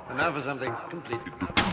And now for something completely...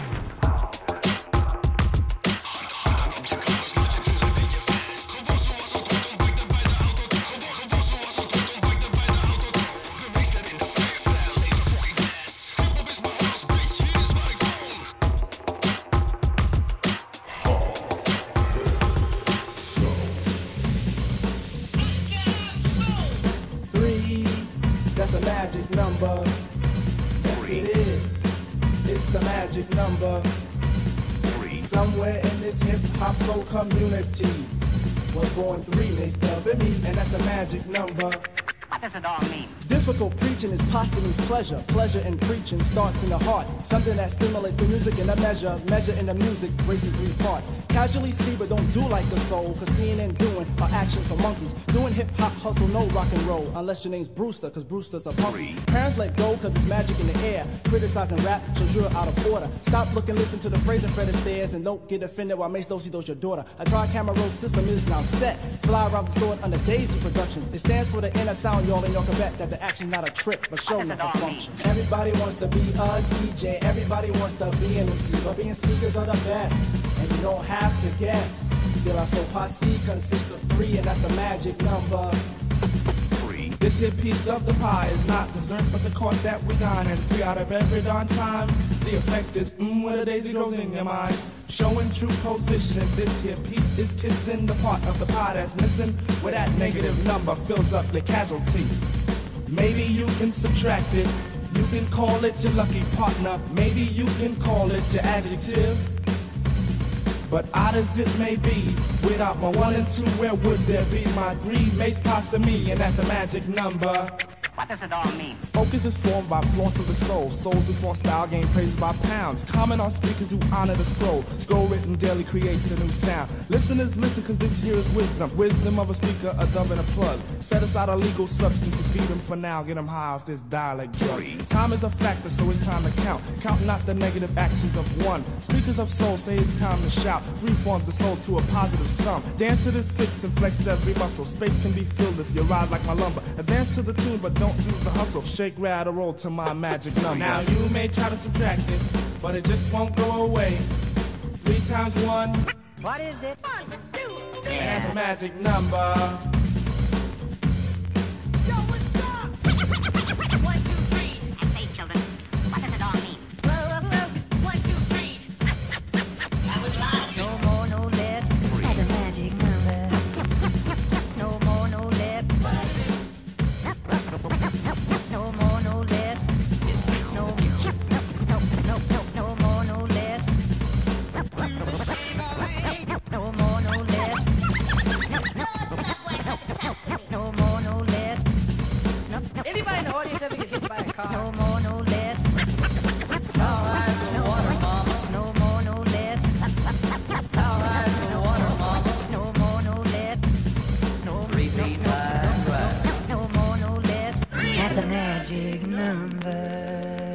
That's a magic number. Yes, it is. It's the magic number. Somewhere in this hip-hop soul community was born 3 next to me, and that's a magic number. What does it all mean? Difficult preaching is posthumous pleasure. Pleasure in preaching starts in the heart. Something that stimulates the music in a measure. Measure in the music, racing 3 parts. Casually see but don't do like a soul. Cause seeing and doing are actions for monkeys. Doing hip-hop hustle, no rock and roll. Unless your name's Brewster, cause Brewster's a punk. Parents let go cause it's magic in the air. Criticizing rap shows you're out of order. Stop looking, listen to the phrase and Fred Astaire. And don't get offended while Mace Dosey does your daughter. A tri-camera roll system is now set. Fly around the store under Daisy Productions. It stands for the inner sound, y'all, and y'all can bet that the action's not a trick, but show me for function. Everybody wants to be a DJ, everybody wants to be an MC, but being speakers are the best, and you don't have to guess. De La Soul Posse consists of 3, and that's a magic number. 3. This here piece of the pie is not dessert, but the course that we dine, and 3 out of every darn time. The effect is when a daisy grows in your mind. Showing true position, this here piece is kissing the part of the pie that's missing, where that negative number fills up the casualty. Maybe you can subtract it, you can call it your lucky partner, maybe you can call it your adjective. But odd as it may be, without my 1 and 2, where would there be my 3 mates past me, and that's the magic number. What does it all mean? Focus is formed by flaunt of the soul. Souls who flaunt style gain praises by pounds. Comment on speakers who honor the scroll. Scroll written daily creates a new sound. Listeners listen cause this here is wisdom. Wisdom of a speaker, a dove and a plug. Set aside a legal substance to feed them for now. Get them high off this dialect drug. Time is a factor so it's time to count. Count not the negative actions of 1. Speakers of soul say it's time to shout. 3 forms the soul to a positive sum. Dance to this fix and flex every muscle. Space can be filled if you ride like my lumber. Advance to the tune but don't do the hustle. Shake, rattle, roll to my magic number. Now you may try to subtract it, but it just won't go away. 3 times 1. What is it? 1, 2, 3. And that's a magic number. Yo, what's up? 1, 2, 3. I say, children, what does it all mean? 1, 2, 3. That was loud. No more, no less. That's a magic number. No more, no less. No more, no less. No more, no less. No more, no less. No more, no less. Anybody in the audience ever get hit by a car? No more, no less. All right, the water, mama. No more, no less. All right, the water, mama. No more, no less. No, 3 feet wide, right. no more, no less. That's a magic number.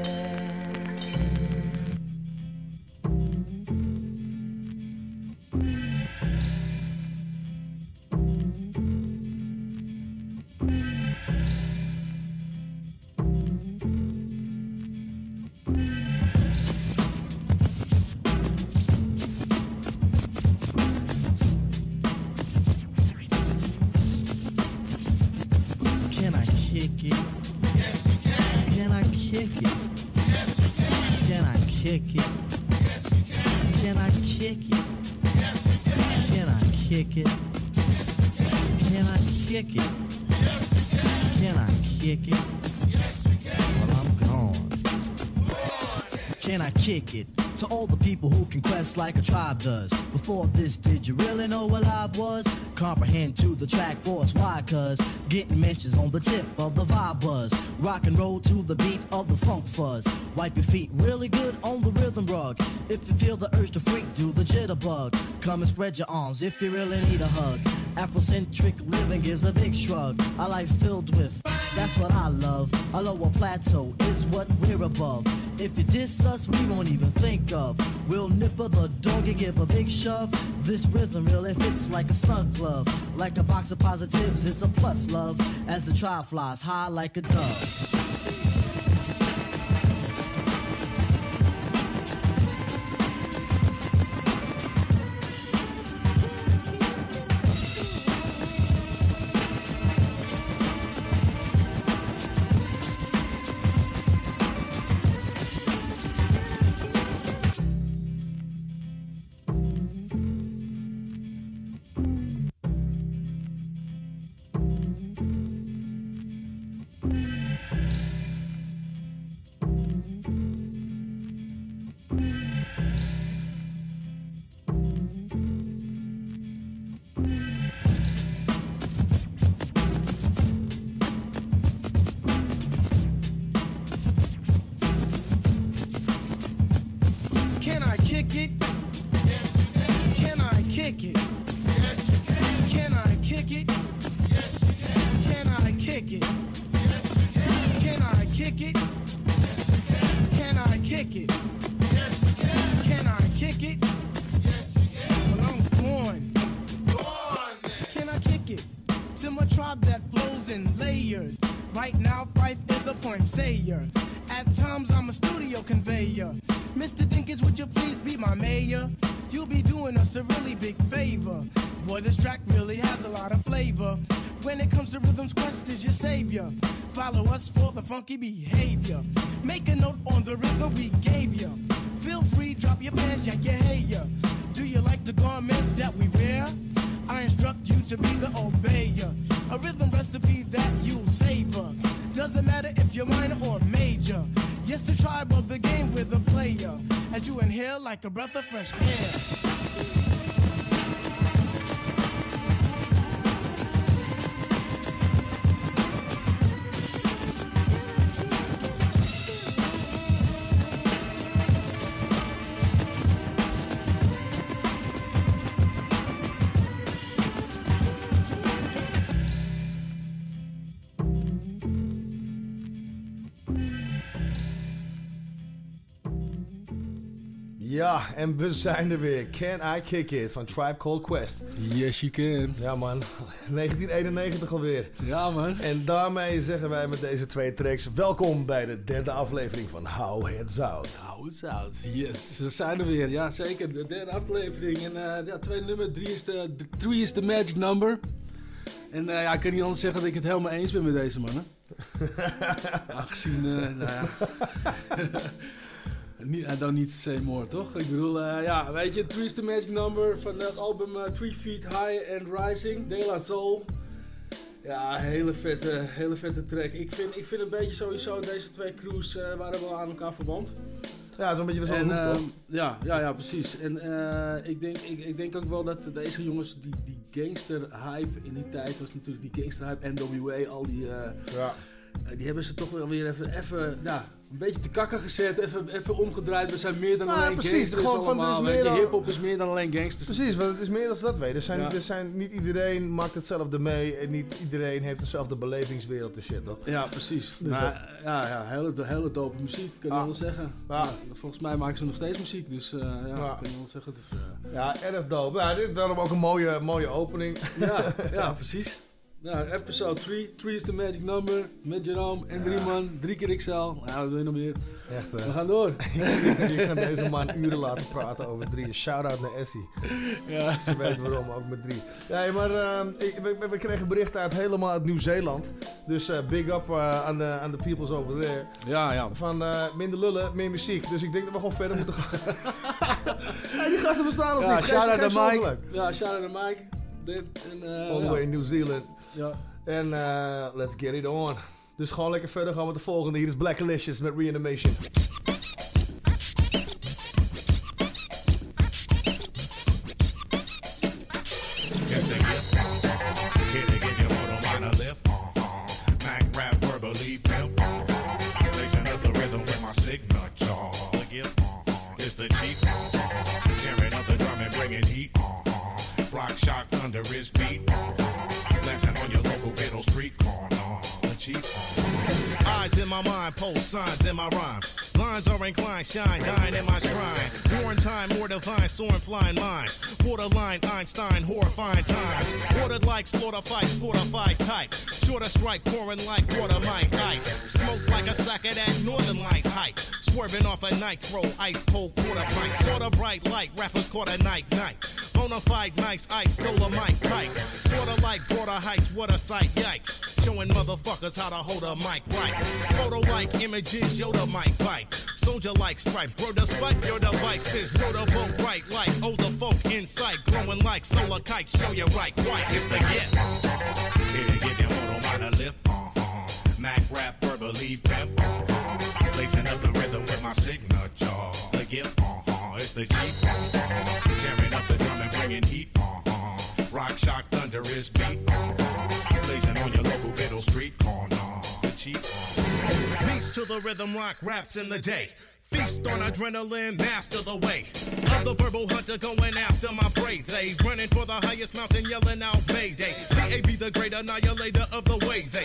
Can I kick it? Yes, you can. Can I kick it? Yes, you can. Can I kick it? Yes, you can. Can I kick it? Yes, you can. Can I kick it? Yes, you can. Can I kick it? Yes, you can. Can I kick it? Yes, you can. Well, I'm gone. Can I kick it? To all the people who can quest like a tribe does. Before this, did you really know what live was? Comprehend to the track force, why? Cause getting mentions on the tip of the vibe buzz. Rock and roll to the beat of the funk fuzz. Wipe your feet really good on the rhythm rug. If you feel the urge to freak, do the jitterbug. Come and spread your arms if you really need a hug. Afrocentric living is a big shrug. A life filled with, that's what I love. A lower plateau is what we're above. If you diss us, we won't even think of. We'll nipper the dog and give a big shove. This rhythm really fits like a snug glove. Like a box of positives, it's a plus love. As the trial flies high like a dove. players. Right now, Fife is a poem sayer. At times, I'm a studio conveyor. Mr. Dinkins, would you please be my mayor? You'll be doing us a really big favor. Boy, this track really has a lot of flavor. When it comes to Rhythm's Quest is your savior. Follow us for the funky behavior. Make a note on the rhythm we gave you. Feel free, drop your pants, yeah, yeah. Do you like the garments that we wear? I instruct you to be the obeyer. A rhythm recipe that you'll savor. Doesn't matter if you're minor or major. Yes, the tribe of the game with a player. As you inhale like a breath of fresh air. Ja, en we zijn er weer. Can I Kick It van Tribe Called Quest. Yes, you can. Ja man, 1991 alweer. Ja man. En daarmee zeggen wij met deze twee tracks welkom bij de derde aflevering van How It's Out. How It's Out, yes. We zijn er weer, ja zeker. De derde aflevering. En ja, tweede nummer, 3 is de magic number. En ja, ik kan niet anders zeggen dat ik het helemaal eens ben met deze mannen. Aangezien, nou ja... I don't need to say more, toch? Ik bedoel, ja, weet je, 3 is the magic number van het album 3 Feet High and Rising, De La Soul. Ja, hele vette track. Ik vind een beetje sowieso, deze twee crews waren wel aan elkaar verband. Ja, het is een beetje dezelfde hoek, toch? Ja, precies. En ik denk ook wel dat deze jongens, die gangster hype in die tijd was natuurlijk die gangster hype, NWA, al die... ja. Die hebben ze toch wel weer even een beetje te kakken gezet, even omgedraaid. We zijn meer dan alleen precies, gangsters gewoon allemaal. van, is meer hip-hop is meer dan alleen gangsters. Precies, want het is meer dan dat weet. Niet iedereen maakt hetzelfde mee en niet iedereen heeft dezelfde belevingswereld en shit, toch? Ja, precies. Dus ja, hele dope muziek, kan je wel zeggen. Ja. Ja, volgens mij maken ze nog steeds muziek, dus kan je wel zeggen. Dus, ja, erg dope. Nou, dit is daarom ook een mooie opening. Ja, precies. Nou, episode 3 is the magic number, met Jerome en 3 man, 3 keer XL. Nou, wat wil je nog meer? Echt, we gaan door. Ik ga deze man uren laten praten over 3. Shout-out naar Essie. Ja. Ze weet waarom, ook met 3. Ja, maar we kregen berichten helemaal uit Nieuw-Zeeland. Dus big up aan de peoples over there. Ja. Van minder lullen, meer muziek. Dus ik denk dat we gewoon verder moeten gaan. Hey, die gasten verstaan ons niet. Shout-out naar Mike. Ja, shout-out naar Mike. All the way in New Zealand. Ja. En let's get it on. Dus gewoon lekker verder gaan met de volgende. Hier is Blackalicious met Reanimation. Yes, they get. Here to give you motor minor lift. Mac rap verbally pimp. Blazing up the rhythm with my signature. The gift. It's the chief. Tearing up the drum and bringing heat. Rock shock under his beat. Blasting on your local ghetto street corner. The chief. Eyes in my mind, pulse signs in my rhymes. Lines are inclined, shine, dying in my shrine. Born time, more divine, soaring flying lines. Borderline, Einstein, horrifying times. Ordered like slaughter fights, fortified type. Shorter strike, pouring like water, mine ice. Smoke like a sack of that northern light hype. Swerving off a nitro, ice cold quarter pint. Sorta bright light, rappers caught a night. Bonafide nice ice, stole a mic tight. Sorta like border heights, what a sight, yikes. Showing motherfuckers how to hold a mic right. Photo like images, Yoda mic bite. Soldier like stripes, bro, despite your devices. Motorboat bright like older folk insight. Glowing like solar kite, show you right, white. It's the get. Here to get your motor minor lift. Mac rap verbally pimp. Blazing up the rhythm with my signature. The gift, it's the cheap. Tearing up the drum and bringing heat. Rock shock thunder is beat. Blazing on your local ghetto street corner. The cheap. Peace to the rhythm rock raps in the day. Feast on adrenaline, master the way. Of the verbal hunter going after my prey. They running for the highest mountain, yelling out Mayday. DAB the great annihilator of the way. They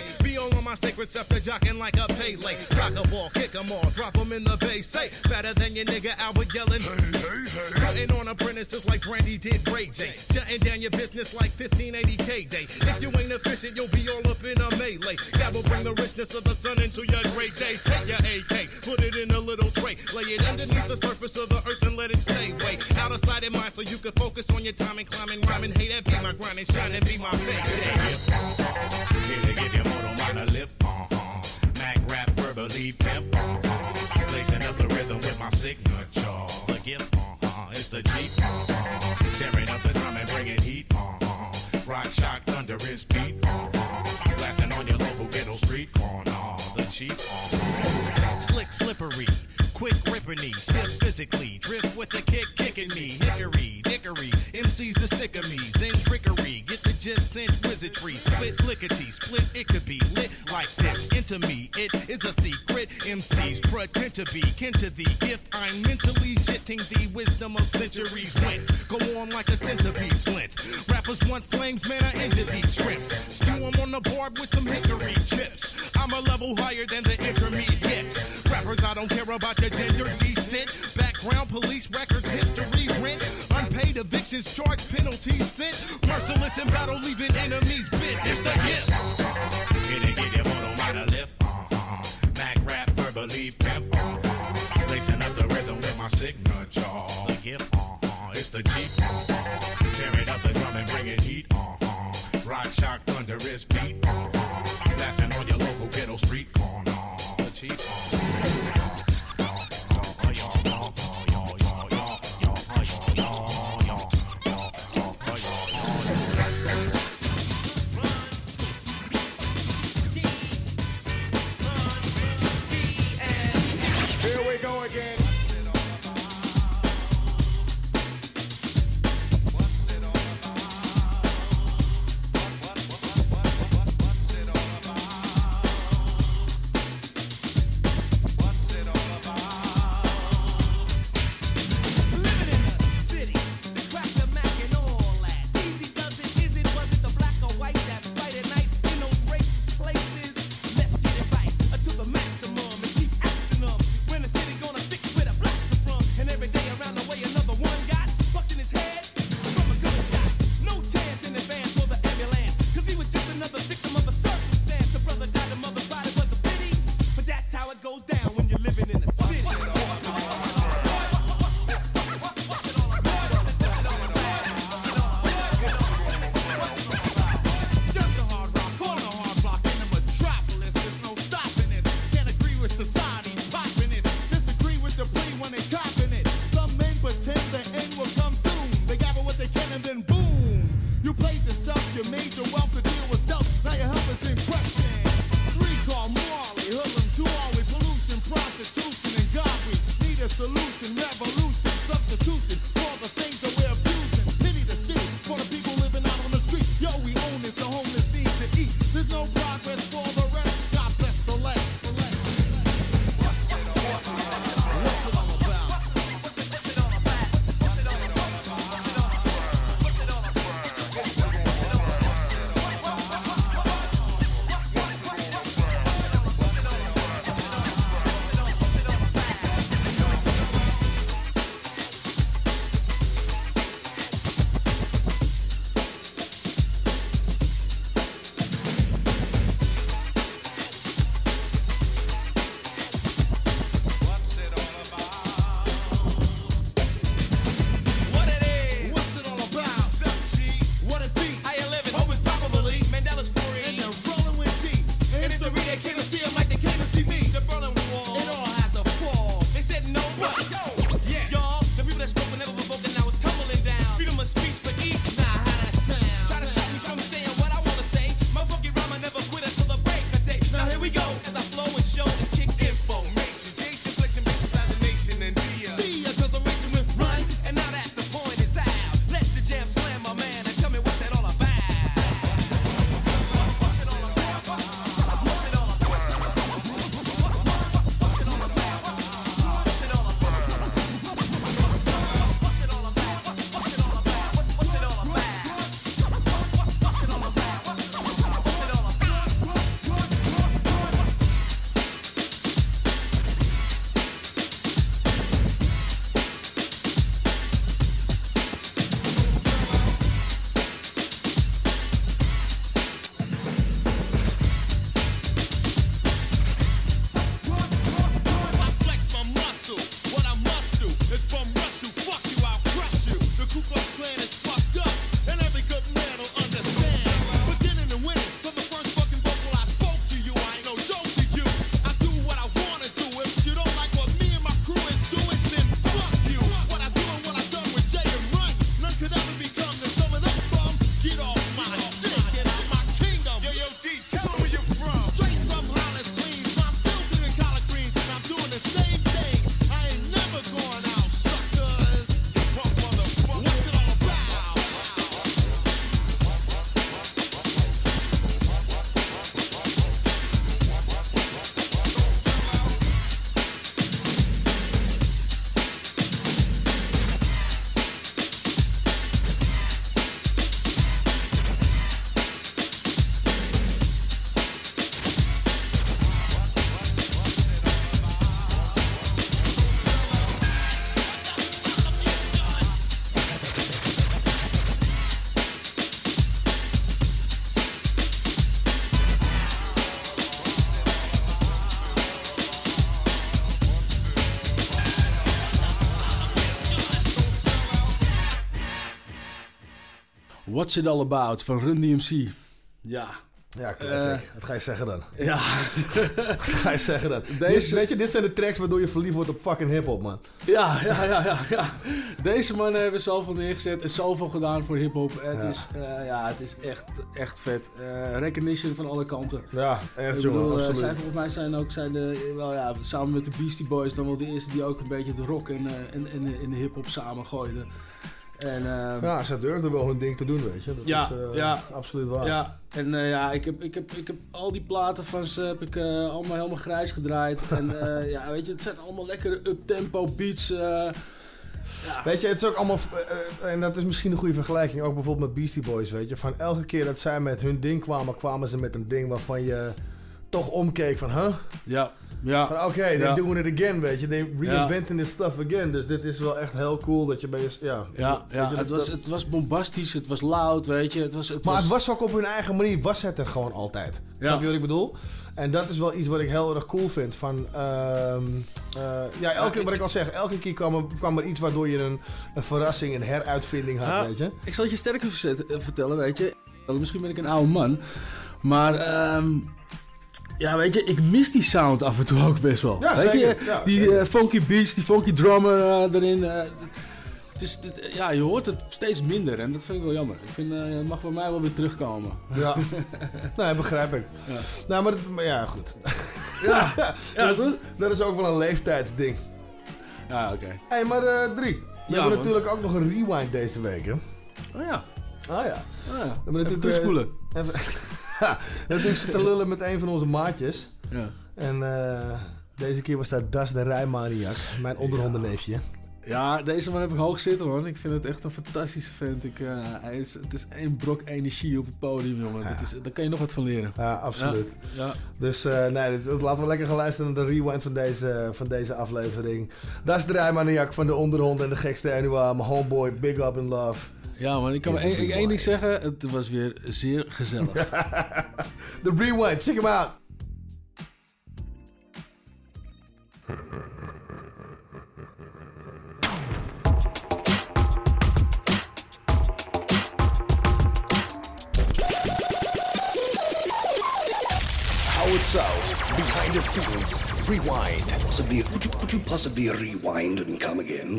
all on my sacred scepter, jocking like a Pele. Soccer ball, kick 'em all, drop 'em in the bay. Say, better than your nigga Albert yelling. Putting on apprentices like Brandy did Ray J. Shutting down your business like 1580K day. If you ain't efficient, you'll be all up in a melee. That will bring the richness of the sun into your great day. Take your AK, put it in a little tray. Lay it underneath the surface of the earth and let it stay. Way out of sight and mind so you can focus on your time and climbing, rhyming. Hey, that be my grind and shine and be my payday. Here to give your motor mind a lift. Mac rap verbally pimp. Lacing up the rhythm with my signature. The gift, it's the Jeep. Tearing up the drum and bringing heat. Rock, shock, thunder is beat. Blasting on your local ghetto street corner. The Jeep. Slick, slippery. Quick ripping me, shift physically, drift with the kick kicking me, hickory, dickory, MCs are sick of me, zen trickery, get the gist, sent wizardry, split lickety, split it could be lit like this, into me, it is a secret, MCs pretend to be, kin to the gift, I'm mentally shitting the wisdom of centuries went, go on like a centipede's length, rappers want flames, man I into these shrimps, stew them on the board with some hickory chips, I'm a level higher than the intermediates, rappers I don't care about your gender, descent, background, police records, history, rent, unpaid evictions, charge penalties sent, merciless in battle, leaving enemies bent. It's the gift. Here to give your motor mind a lift. Mac rap verbally pimp. Lacing up the rhythm with my signature. The gift, it's the Jeep. Tearing up the drum and bringing heat. Rock, shock, thunder is beat. Blasting on your local ghetto street corner. The Jeep. Here we go again. What's It All About van Run DMC. Ja. Ja, classic. Wat ga je zeggen dan? Ja. Wat ga je zeggen dan? Dit zijn de tracks waardoor je verliefd wordt op fucking hiphop, man. Ja. Deze mannen hebben zoveel neergezet en zoveel gedaan voor hiphop. Het is echt vet. Recognition van alle kanten. Ja, echt jongen, absoluut. Zij volgens mij zijn samen met de Beastie Boys dan wel de eerste die ook een beetje de rock en de hiphop samengooiden. En, ze durfden wel hun ding te doen, weet je. Dat is absoluut waar. Ja, en ik heb al die platen van ze heb ik allemaal helemaal grijs gedraaid. En weet je, het zijn allemaal lekkere up-tempo beats. Weet je, het is ook allemaal... en dat is misschien een goede vergelijking, ook bijvoorbeeld met Beastie Boys, weet je. Van elke keer dat zij met hun ding kwamen ze met een ding waarvan je toch omkeek van, huh? Ja. Van oké, they're doing it again, weet je. They reinventing this stuff again. Dus dit is wel echt heel cool dat je bij je... Het was bombastisch, het was loud, weet je. Het was ook op hun eigen manier, was het er gewoon altijd. Snap je wat ik bedoel? En dat is wel iets wat ik heel erg cool vind. Van, wat ik al zeg, elke keer kwam er iets waardoor je een verrassing, een heruitvinding had, weet je. Ik zal het je sterker vertellen, weet je. Misschien ben ik een oude man, maar... weet je, ik mis die sound af en toe ook best wel. Ja, weet zeker. je, die funky beats, die funky drummer erin. Je hoort het steeds minder en dat vind ik wel jammer. Ik vind, het mag bij mij wel weer terugkomen. Ja, nee, begrijp ik. Ja. Nou, maar goed. Dat is ook wel een leeftijdsding. Ja, oké. Hey, maar 3. We hebben natuurlijk ook nog een rewind deze week, hè? Oh ja. Even terugspoelen. Natuurlijk zitten lullen met een van onze maatjes. Ja. En deze keer was dat Das de Rijmaniak, mijn onderhondenneefje. Ja, deze man heb ik hoog zitten, man. Ik vind het echt een fantastische vent. Het is één brok energie op het podium, jongen. Ja. Daar kan je nog wat van leren. Ja, absoluut. Ja. Dus laten we lekker gaan luisteren naar de rewind van deze aflevering. Das de Rijmaniak van de Onderhond en de gekste Anua. Mijn homeboy, big up in love. Ja, man, ik kan één ding zeggen. Het was weer zeer gezellig. De rewind, check hem out. Howard South, behind the scenes, rewind. Could you possibly rewind and come again?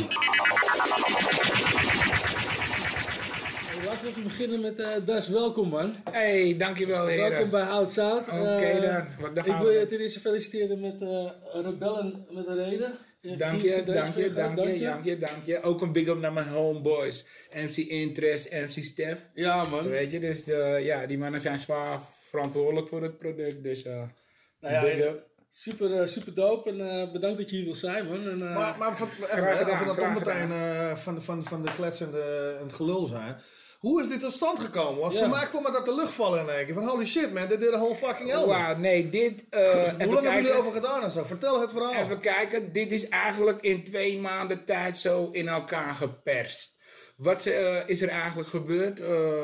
Laten we even beginnen met Das. Welkom, man. Hey, dankjewel, heren. Welkom bij Howard South. Oké, dan. Ik wil je ten eerste feliciteren met Rebellen met een reden. Dank je. Ook een big up naar mijn homeboys. MC Interest, MC Stef. Ja, man. Weet je, dus die mannen zijn zwaar verantwoordelijk voor het product. Dus big up. Super dope en bedankt dat je hier wil zijn, man. En, maar even dat toch meteen van de klets en het gelul zijn. Hoe is dit tot stand gekomen? Want voor mij kwam het uit de lucht vallen in één keer. Van holy shit man, dit is een whole fucking album. Wow, nee, dit... Hoe lang hebben jullie over gedaan en zo? Vertel het verhaal. Even kijken, dit is eigenlijk in 2 maanden tijd zo in elkaar geperst. Wat is er eigenlijk gebeurd?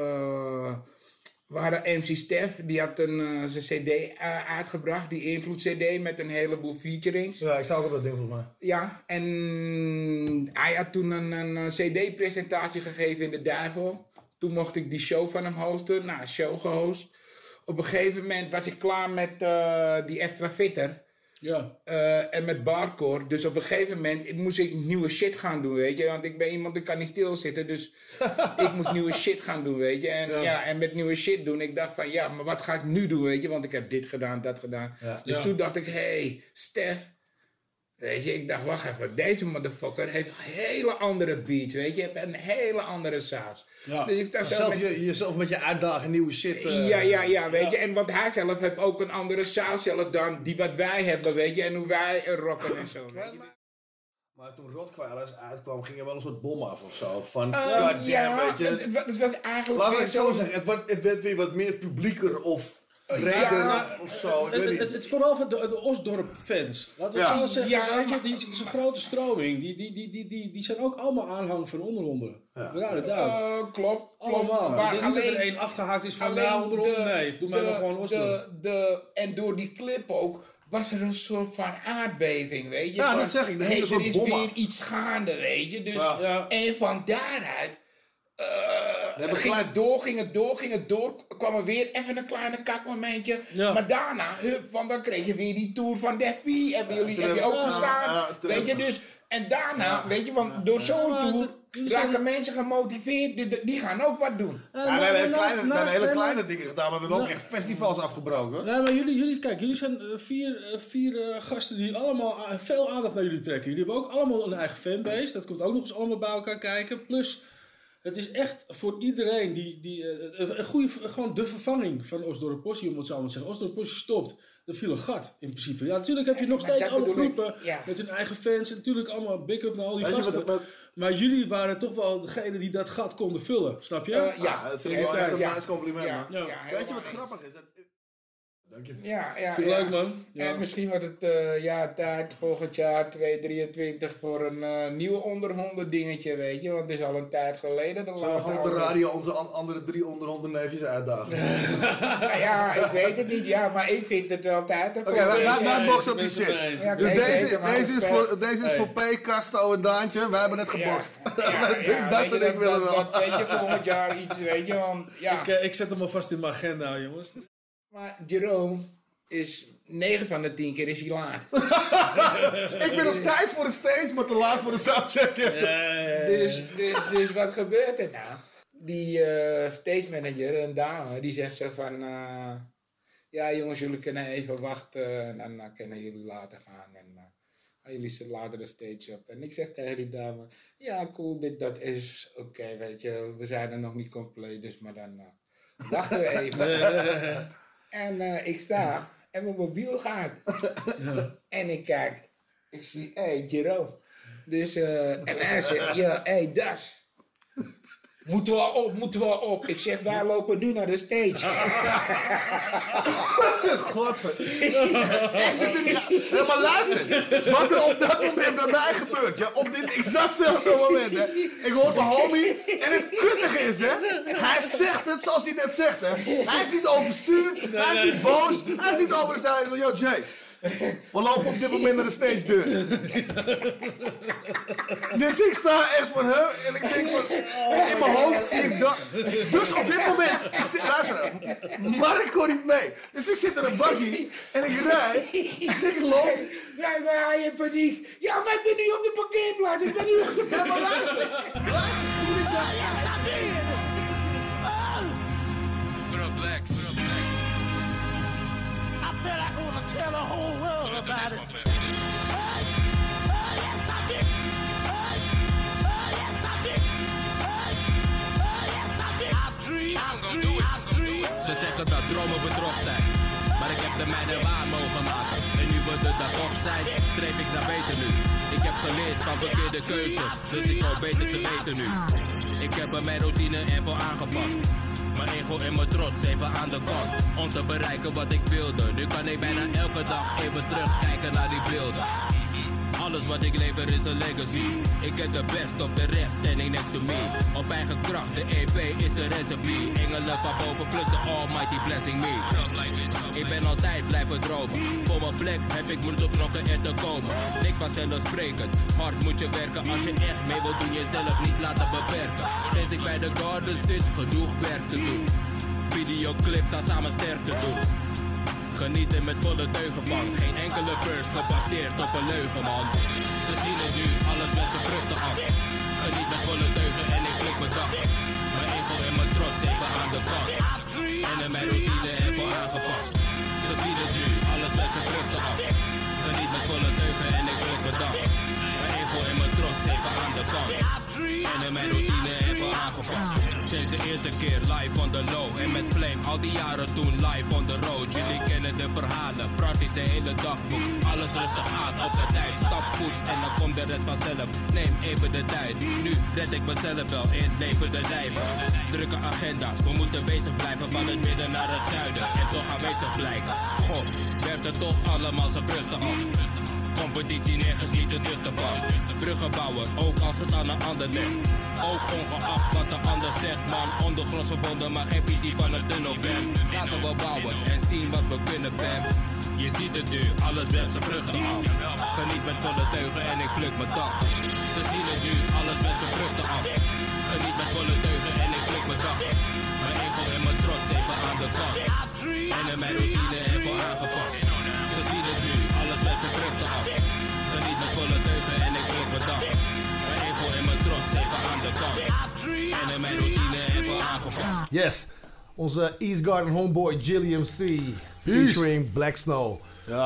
We hadden MC Stef, die had zijn cd uitgebracht, die Invloed cd met een heleboel featurings. Ja, ik zag ook dat ding volgens mij. Ja, en hij had toen een cd-presentatie gegeven in de Duivel. Toen mocht ik die show van hem hosten. Nou, show gehost. Op een gegeven moment was ik klaar met die Extra Fitter. Ja. En met Barcore. Dus op een gegeven moment moest ik nieuwe shit gaan doen, weet je. Want ik ben iemand, ik kan niet stilzitten. Dus ik moest nieuwe shit gaan doen, weet je. En met nieuwe shit doen, ik dacht van, ja, maar wat ga ik nu doen, weet je. Want ik heb dit gedaan, dat gedaan. Ja. Dus toen dacht ik, hey, Stef. Weet je, ik dacht, wacht even. Deze motherfucker heeft een hele andere beat, weet je. Een hele andere saus. Ja. Dus ik dacht jezelf met je uitdagen, nieuwe shit. Ja, weet je. En want hij zelf heeft ook een andere saus zelf dan die wat wij hebben, weet je. En hoe wij rocken en zo. Maar toen Rottweilers uitkwam, ging er wel een soort bom af of zo. Van goddamn, weet je. Het was eigenlijk... Laten we het zo zeggen, het werd weer wat meer publieker of... breder of zo, ik weet niet. Het is vooral van de Osdorp-fans. Laten we zo zeggen, weet je, die is een grote stroming. Die zijn ook allemaal aanhang van Onderhonden. Klopt. Allemaal. Maar ik denk niet dat er één afgehaakt is van Onderhonden. Nee, doe mij maar gewoon Osdorp. En door die clip ook was er een soort van aardbeving, weet je. Ja, dat zeg ik. Er is weer iets gaande, weet je. Dus, en van daaruit... Ging het door. Kwam er weer even een kleine kakmomentje. Ja. Maar daarna, want dan kreeg je weer die tour van Def P. Heb je ook gestaan. Weet je, dus... En daarna, weet je, want door zo'n tour raken mensen gemotiveerd. Die gaan ook wat doen. we hebben hele kleine dingen gedaan, maar we hebben ook echt festivals afgebroken. Ja, maar jullie zijn vier gasten die allemaal veel aandacht naar jullie trekken. Jullie hebben ook allemaal een eigen fanbase. Dat komt ook nog eens allemaal bij elkaar kijken. Plus, het is echt voor iedereen een goede, gewoon de vervanging van Osdorp Possie, om het zo maar te zeggen. Osdorp Possie stopt. Er viel een gat in principe. Ja, natuurlijk heb je nog steeds alle groepen met hun eigen fans. En natuurlijk allemaal big up naar al die gasten. Maar jullie waren toch wel degene die dat gat konden vullen. Snap je? Dat vind ik wel echt een nice compliment, man. Weet je wat grappig is? Dank je. Ja. Vind ik leuk, man. Ja. En misschien wordt het tijd volgend jaar 2023 voor een nieuwe onder 100 dingetje, weet je. Want het is al een tijd geleden. Zullen we gewoon op de radio onze andere 3 onder 100 neefjes uitdagen? Ja, ik weet het niet. Ja, maar ik vind het wel tijd ervoor. Oké, wij boksen op die shit. Deze is voor P, Casto en Daantje. Wij hebben net gebokst. Dat soort dingen willen we wel. Weet je, volgend jaar iets, weet je. Want, ik zet hem al vast in mijn agenda, jongens. Maar Jerome is 9 van de 10 keer is hij laat. Ik ben op tijd voor de stage, maar te laat voor de soundcheck. Dus wat gebeurt er nou? Die stage manager, een dame, die zegt zo van... ja jongens, jullie kunnen even wachten en dan kunnen jullie later gaan. En jullie zetten later de stage op. En ik zeg tegen die dame... Ja, cool, dat is oké, weet je. We zijn er nog niet compleet, dus maar dan wachten we even. En ik sta en mijn mobiel gaat. En ik kijk. Ik zie, Jerome. Dus, en hij zegt, Das. Moeten we al op. Ik zeg, wij lopen nu naar de stage. Maar luister, wat er op dat moment bij mij gebeurt, ja, op dit exactzelfde moment, hè. Ik hoor mijn homie, en het kuttige is, hè, hij zegt het zoals hij net zegt, hè. Hij is niet overstuur, hij is niet boos, hij is niet over de zijde. Yo, Jay, we lopen op dit moment naar de stage deur. Dus ik sta echt voor hem en ik denk van, in mijn hoofd zie ik dat. Dus op dit moment, luister, Mark kon niet mee. Dus ik zit in een buggy en ik rij en ik loop. Ja, maar hij heeft paniek. Ja, maar ik ben nu op de parkeerplaats. Ik ben nu op de parkeerplaats. Ja, maar luister, toen ik dat zei. What up, Lex? I feel like I want to tell the whole world about it. Ze zeggen dat dromen bedrog zijn, maar ik heb de mijne waar mogen maken. En nu we dat toch zijn, streef ik naar beter nu. Ik heb geleerd van verkeerde keuzes, dus ik hoop beter te weten nu. Ik heb er mijn routine ervoor aangepast. Mijn ego en mijn trots even aan de kant, om te bereiken wat ik wilde. Nu kan ik bijna elke dag even terugkijken naar die beelden. Alles wat ik lever is een legacy. Ik heb de best op de rest, standing next to me. Op eigen kracht, de EP is een recipe. Engelen van boven plus de almighty blessing me. Ik ben altijd blijven dromen. Voor mijn plek heb ik moeten knokken er te komen. Niks vanzelfsprekend, hard moet je werken. Als je echt mee wilt doen, jezelf niet laten beperken. Sinds ik bij de garden zit, genoeg werk te doen. Videoclips aan samen sterk te doen. Genieten met volle teugen van. Geen enkele verse gebaseerd op een leugen, man. Ze zien het nu, alles met zijn vruchten af. Geniet met volle teugen en ik blik mijn dag. Mijn ego en mijn trots even aan de kant. En in mijn routine ervoor aangepast. Ze zien het nu, alles met zijn vruchten af. Geniet met volle teugen en ik blik mijn dag. Mijn ego en mijn trots even aan de kant. En in mijn routine ervoor aangepast. Sinds de eerste keer live on the low. En met Flame al die jaren toen live on the road. Jullie kennen de verhalen, praktisch een hele dagboek. Alles rustig aan op zijn tijd, stapvoets en dan komt de rest vanzelf. Neem even de tijd, nu red ik mezelf wel in het leven de lijven. Drukke agenda's, we moeten bezig blijven van het midden naar het zuiden. En toch aanwezig blijken. God, werkt het toch allemaal zijn vruchten af. Competitie nergens niet te terug te vallen. Bruggen bouwen, ook als het aan een ander ligt. Ook ongeacht wat de ander zegt, man. Ondergronds verbonden, maar geen visie van een tunnel, fam. Laten we bouwen en zien wat we kunnen, fam. Je ziet het nu, alles werpt zijn vruchten af. Geniet met volle teugen en ik pluk mijn dag. Ze zien het nu, alles werpt zijn vruchten af. Geniet met volle teugen en ik klik mijn dag. Mijn ego en mijn trots even aan de kant. En in mijn routine even aangepast. Ze zien het nu, alles met zijn vruchten af. Geniet met volle teugen en ik klik mijn dag. Mijn ego en mijn trots even aan de kant. En in mijn routine even aangepast. Yes, onze East Garden homeboy Jilly MC featuring Black Snow. Ja.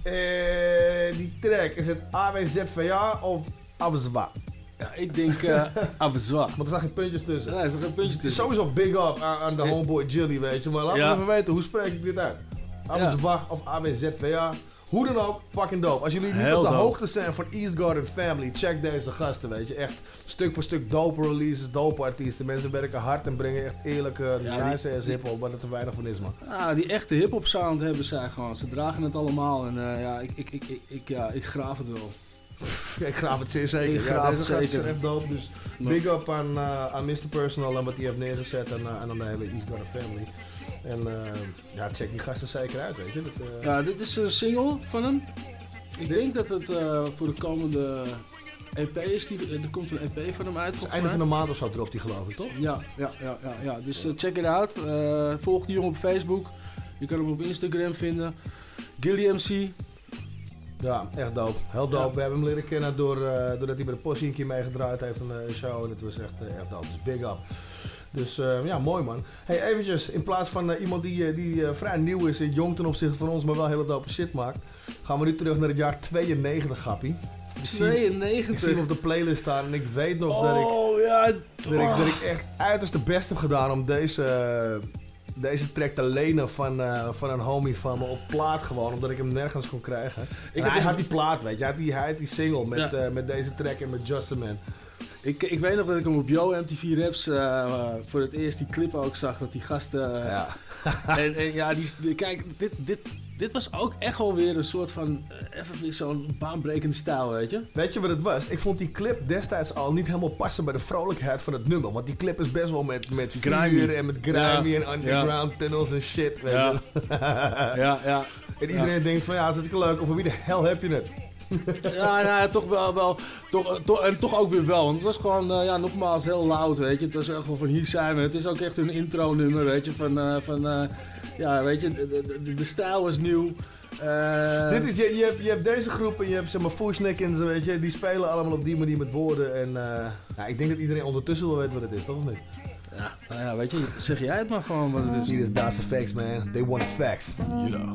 Die track, is het AWZVA of AWZWA? Ja, ik denk AWZWA. Want er staan geen puntjes tussen. Nee, er staan geen puntjes tussen. Sowieso big up aan de homeboy Jilly, weet je. Maar laten we eens even weten, hoe spreek ik dit uit? AWZWA of AWZVA? Hoe dan ook, fucking dope. Als jullie niet op de hoogte zijn van East Garden Family, check deze gasten, weet je. Echt stuk voor stuk dope releases, dope artiesten. Mensen werken hard en brengen echt eerlijke, nice ass hiphop, waar er te weinig van is, man. Ja, die echte hiphop sound hebben zij gewoon. Ze dragen het allemaal en ik graaf het wel. Ik graaf het zeer zeker. Deze gasten zijn echt dope, dus big up aan Mr. Personal en wat hij heeft neergezet en aan de hele East Garden Family. En check die gasten zeker uit, weet je. Ja, dit is een single van hem. Ik denk dat het voor de komende EP is. Er komt een EP van hem uit. Het einde van de maand of zo dropt hij, geloof ik, toch? Ja. Dus check it out. Volg die jongen op Facebook. Je kan hem op Instagram vinden. Gilly MC. Ja, echt dope. Heel dope. Ja. We hebben hem leren kennen doordat hij bij de Possie een keer meegedraaid heeft aan een show. En het was echt dope. Dus big up. Dus mooi man. Hey, eventjes, in plaats van iemand die vrij nieuw is en jong ten opzichte van ons, maar wel hele dope shit maakt, gaan we nu terug naar het jaar 92, grappie. 92? Ik zie hem op de playlist staan en ik weet nog dat ik echt uiterst de best heb gedaan om deze track te lenen van een homie van me op plaat gewoon, omdat ik hem nergens kon krijgen. Hij had die plaat, weet je. Hij had die single met deze track en met Just a Man. Ik weet nog dat ik hem op Yo MTV Raps voor het eerst die clip ook zag, dat die gasten... kijk, dit was ook echt wel weer een soort van, even weer zo'n baanbrekende stijl, weet je? Weet je wat het was? Ik vond die clip destijds al niet helemaal passen bij de vrolijkheid van het nummer. Want die clip is best wel met vuur en met grimy en underground tunnels en shit, weet je. Ja. En iedereen denkt van, ja, dat is hartstikke leuk, of voor wie de hel heb je het? Toch wel. En toch ook weer wel. Want het was gewoon, nogmaals, heel loud, weet je. Het was echt wel van, hier zijn we. Het is ook echt een intro-nummer, weet je. Weet je, de stijl was nieuw. Dit is, je hebt deze groep en je hebt, zeg maar, Fushnickens, weet je. Die spelen allemaal op die manier met woorden. En ik denk dat iedereen ondertussen wel weet wat het is, toch of niet? Ja, weet je, zeg jij het maar gewoon wat het is. Hier is Das Effects, man. They want the facts. Yeah.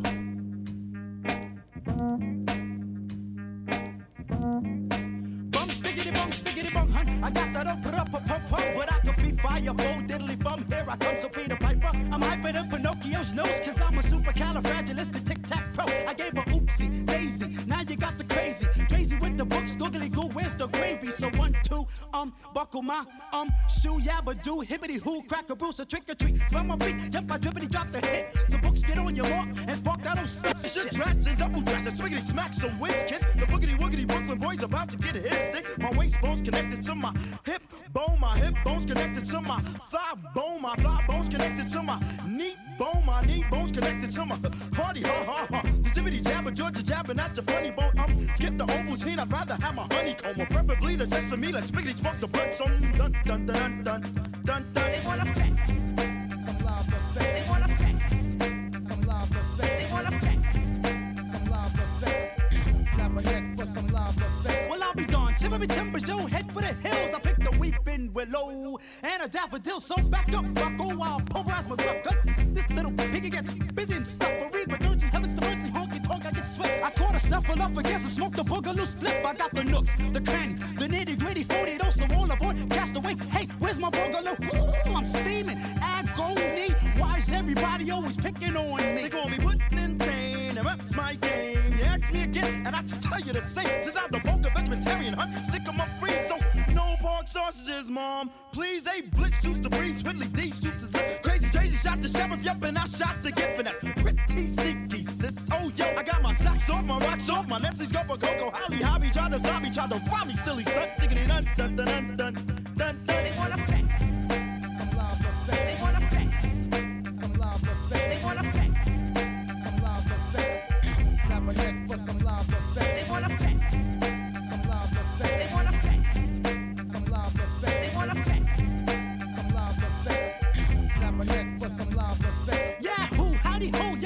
I got that up, but I can be fire, bold, diddly bum. Here I come, so Peter Piper. I'm hyper than Pinocchio's nose, cause I'm a supercalifragilistic tic-tac-pro. I gave her oopsie, daisy, now you got the crazy. Crazy with the books, googly goo, where's the gravy? So 1, 2, buckle my, shoe, yabba do, hibbity hoo, crack a bruise, a trick or treat. Spell my feet, yep, I drippity drop the hit. The books get on your mark and spark that old sexy shit. Drats and double dresses, swiggity smack some wins, kids. The boogity woogity Brooklyn boys about to get a hit stick. My waist bone's connected to my hip bone's connected to my thigh bone's connected to my knee bone's connected to my party, ha. The jibbity jabber, Georgia jabbing at your funny bone. Skip the Ovaltine, I'd rather have my honeycomb, or preferably the sesame, let's spiggity spark the bird. Some dun dun dun dun dun dun. They wanna pack some love effect. They wanna pack some love effect. They wanna pack some love effect. Slap a head for some love effect. Well, I'll be gone. Shiver me timbers, yo, head for the hills. I picked a weeping willow and a daffodil. So back up, Rocco, while I pulverize my gruff. Cause this little piggy gets busy and stuff. I read my dirty heavens to mercy, honky tonk, I get sweat. I caught a snuffle up against and smoked a boogaloo split. I got the nooks, the cranny, the nitty gritty 40 dose of all aboard. Cast away, hey, where's my boogaloo? Ooh, I'm steaming, agony. Why is everybody always picking on me? They call me Puddin' Tane, and that's my game. You ask me again, and I tell you the same. Since I'm the Boca vegetarian hunt, stick 'em up free, so no pork sausages, mom. Please, hey, Blitz shoots the breeze, Whitley D shoots his lip. Crazy shot the sheriff, yup, and I shot the gift, and that's pretty sneaky, sis. Oh, yo, I got my socks off, my rocks off, my Nestle's go for Coco Holly, hobby, tried to zombie, tried to rob me, still he stunt, diggity dun dun dun dun dun dun. They wanna pack some love effect. They wanna pack some love effect. They wanna pack some love effect. Slap a head for some love effect. They wanna pack some love effect. They wanna pack some love effect. They wanna pack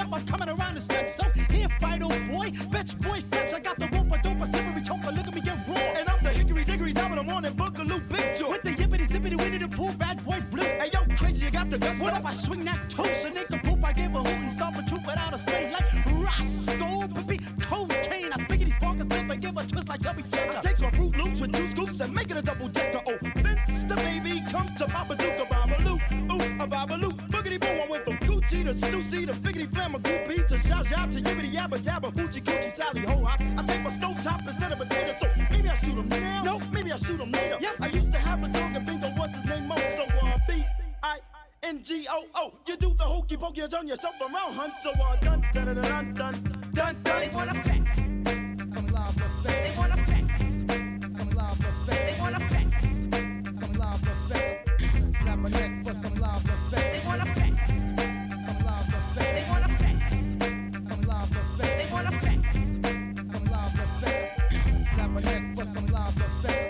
Yep, I'm coming around the stretch. So here, fight, old boy. Bitch, boy, fetch. I got the rope, a dope, a slippery choker. Look at me get raw. And I'm the hickory dickory top of the morning boogaloo big joy. With the yippity zippity winnie the pooh, bad boy blue. Hey yo, crazy, you got the dust. What if I swing that toast and make a poop? I give a hoot and stomp a troop without a strain like Roscoe. Baby, toe train. I spiggity spark a slip and give a twist like Chubby Checker. I take my Fruit Loops with 2 scoops and make it a double decker. Oh, Vince the baby, come to Baba Duka Babaloo. Ooh, a Babaloo. Boogity boo, I went from Gucci to Stussy to Figgity Flamma Goopy to Zha Zha to Yibbity Yabba Dabba Hoochie Coochie Tally Ho Hop. I take my stove top instead of potato, so maybe I shoot him now. No, maybe I shoot him later. Yep. I used to have a dog and bingo, what's his name? Mo, so B-I-N-G-O-O. You do the hokey pokey, you turn yourself around, hunt. So dun dun dun dun dun dun. They wanna facts. Some love effects. They wanna facts. Some love effects. They wanna facts. Some love effects. Snap a neck for some love effects. They wanna facts. Some love effects. They wanna facts. Some love effects. They wanna facts. Some love effects. Snap a neck for some love effects.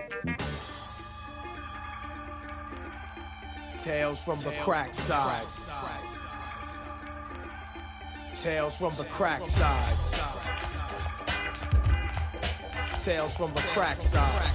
Tales from the crack side. Tales from the crack side. Tales from the crack side.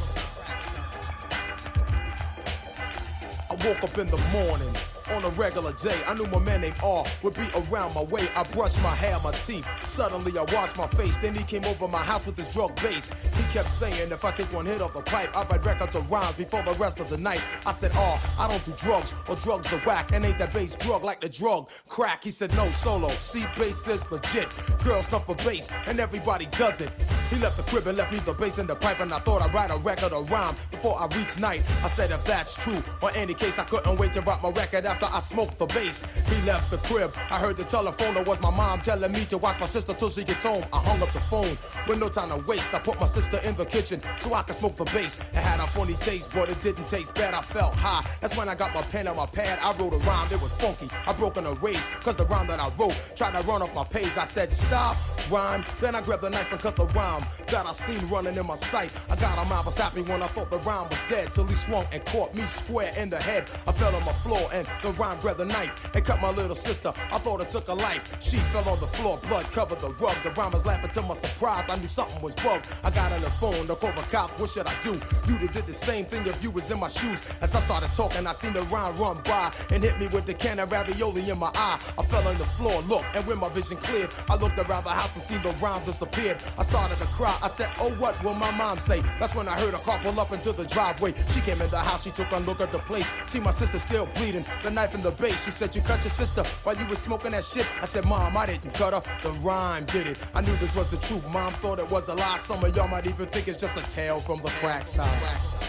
I woke up in the morning. On a regular day, I knew my man named R would be around my way. I brushed my hair, my teeth. Suddenly I washed my face. Then he came over my house with his drug bass. He kept saying if I take one hit of the pipe, I write records of rhymes before the rest of the night. I said, R, I don't do drugs, or drugs are whack. And ain't that bass drug like the drug crack? He said, no, solo. See, bass is legit. Girls snuff for bass, and everybody does it. He left the crib and left me the bass in the pipe, and I thought I'd write a record of rhyme before I reached night. I said, if that's true, or any case, I couldn't wait to write my record after I smoked the bass. He left the crib. I heard the telephone. It was my mom telling me to watch my sister till she gets home. I hung up the phone with no time to waste. I put my sister in the kitchen so I could smoke the bass. It had a funny taste, but it didn't taste bad. I felt high. That's when I got my pen and my pad. I wrote a rhyme. It was funky. I broke in a rage cause the rhyme that I wrote tried to run off my page. I said, stop, rhyme. Then I grabbed the knife and cut the rhyme that I seen running in my sight. I got him. I was happy when I thought the rhyme was dead till he swung and caught me square in the head. I fell on my floor and the rhyme grabbed the knife and cut my little sister. I thought it took a life. She fell on the floor, blood covered the rug. The rhyme was laughing to my surprise. I knew something was bugged. I got on the phone to call the cops. What should I do? You'd have did the same thing if you was in my shoes. As I started talking, I seen the rhyme run by and hit me with the can of ravioli in my eye. I fell on the floor, look, and when my vision cleared, I looked around the house and seen the rhyme disappeared. I started to cry. I said, oh, what will my mom say? That's when I heard a car pull up into the driveway. She came in the house. She took a look at the place. See my sister still bleeding. The knife in the base. She said, you cut your sister while you was smoking that shit? I said, Mom, I didn't cut her. The rhyme did it. I knew this was the truth. Mom thought it was a lie. Some of y'all might even think it's just a tale from the crack side.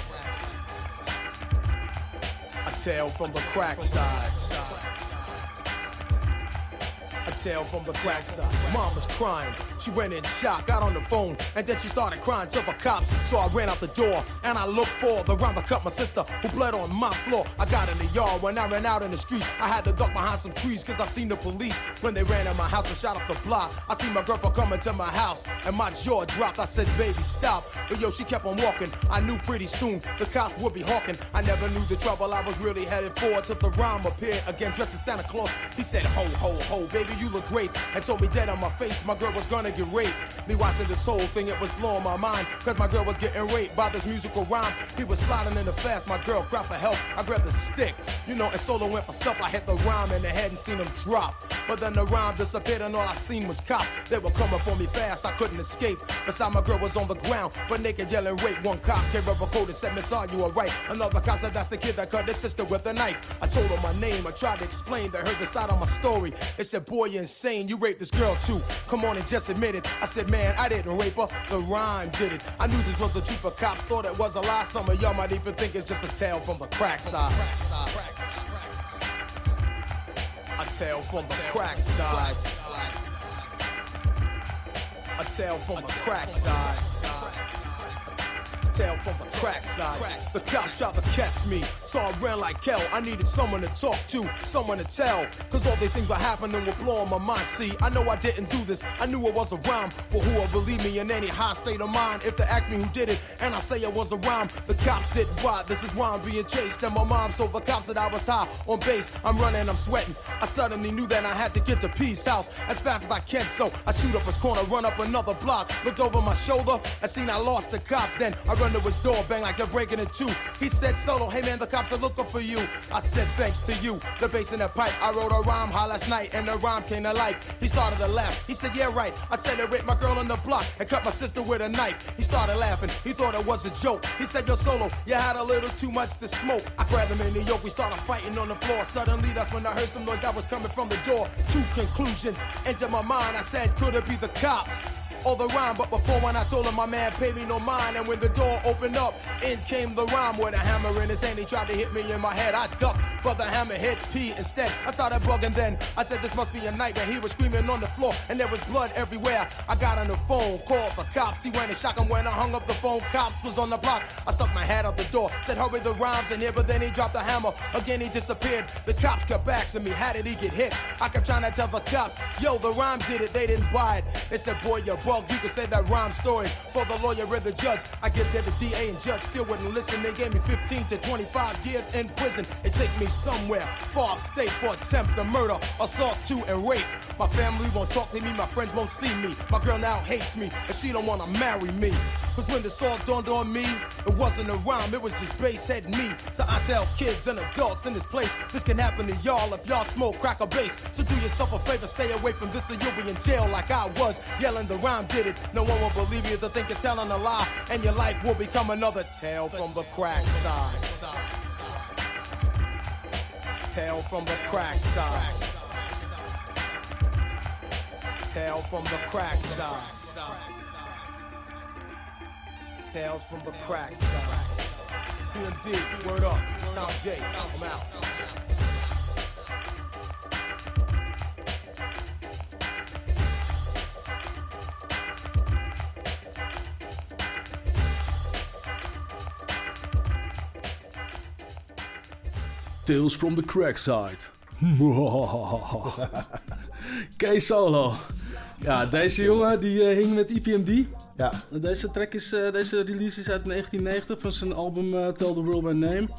A tale from the crack side. A tale from the crack side. Mom was crying. She went in shock, got on the phone, and then she started crying to the cops. So I ran out the door, and I looked for the rhyme that cut my sister, who bled on my floor. I got in the yard. When I ran out in the street, I had to duck behind some trees, cause I seen the police when they ran in my house and shot up the block. I seen my girlfriend coming to my house, and my jaw dropped. I said, baby, stop. But yo, she kept on walking. I knew pretty soon the cops would be hawking. I never knew the trouble I was really headed for till the rhyme appeared again, dressed as Santa Claus. He said, ho, ho, ho, baby, you look great, and told me dead on my face my girl was gonna get raped. Me watching this whole thing, it was blowing my mind, cause my girl was getting raped by this musical rhyme. He was sliding in the fast, my girl cried for help. I grabbed the stick, you know, and Solo went for self. I hit the rhyme in the head and seen him drop. But then the rhyme disappeared and all I seen was cops. They were coming for me fast, I couldn't escape. Beside my girl was on the ground, but naked yelling rape. One cop came up a code and said, Miss, are you alright? Another cop said, that's the kid that cut his sister with a knife. I told him my name, I tried to explain. They heard the side of my story. They said, boy, you're insane, you raped this girl too. Come on and just admit it. I said, man, I didn't rape her, the rhyme did it. I knew this was the truth, but cops thought it was a lie. Some of y'all might even think it's just a tale from the crack side. A tale from the crack side. A tale from the crack side. Tale from the crack side. The cops tried to catch me, so I ran like hell. I needed someone to talk to, someone to tell. Cause all these things were happening were blowing my mind. See, I know I didn't do this, I knew it was a rhyme. But who will believe me in any high state of mind? If they ask me who did it, and I say it was a rhyme, the cops didn't. Why? This is why I'm being chased. And my mom told the cops that I was high on base. I'm running, I'm sweating. I suddenly knew that I had to get to P's house as fast as I can. So I shoot up his corner, run up another block, looked over my shoulder, and seen I lost the cops. Then I run to his door, bang like they're breaking it too. He said, Solo, hey man, the cops are looking for you. I said, thanks to you. The bass in that pipe, I wrote a rhyme high last night, and the rhyme came to life. He started to laugh. He said, yeah, right. I said it raped my girl on the block and cut my sister with a knife. He started laughing. He thought it was a joke. He said, yo, Solo, you had a little too much to smoke. I grabbed him in New York. We started fighting on the floor. Suddenly, that's when I heard some noise that was coming from the door. Two conclusions entered my mind. I said, could it be the cops? Or the rhyme, but before when I told him my man paid me no mind. And when the door opened up, in came the rhyme with a hammer in his hand. He tried to hit me in my head. I ducked, but the hammer hit P instead. I started bugging then. I said this must be a nightmare. He was screaming on the floor and there was blood everywhere. I got on the phone, called the cops. He went and shocked him when I hung up the phone. Cops was on the block. I stuck my head out the door, said hurry, the rhyme's in here, but then he dropped the hammer. Again he disappeared. The cops kept asking me, how did he get hit? I kept trying to tell the cops, yo, the rhyme did it. They didn't buy it. They said, boy, you're bugged. You can say that rhyme story for the lawyer and the judge. I get there, the DA and judge still wouldn't listen. They gave me 15 to 25 years in prison. It take me somewhere far upstate for attempt to murder, assault to and rape. My family won't talk to me, my friends won't see me. My girl now hates me and she don't wanna marry me. Cause when this all dawned on me, it wasn't a rhyme, it was just bass head me. So I tell kids and adults in this place, this can happen to y'all if y'all smoke crack or bass. So do yourself a favor, stay away from this or you'll be in jail like I was. Yelling the rhyme did it. No one will believe you to think you're telling a lie, and your life will become another tale from the crack side. Tale from the crack side. Tale from the crack side. Tales from the crack side. P&D, word up. Tom J, I'm out. Tales from the crack side. K Solo. Ja, deze jongen die hing met EPMD. Ja. Deze track is, deze release is uit 1990 van zijn album Tell the World My Name.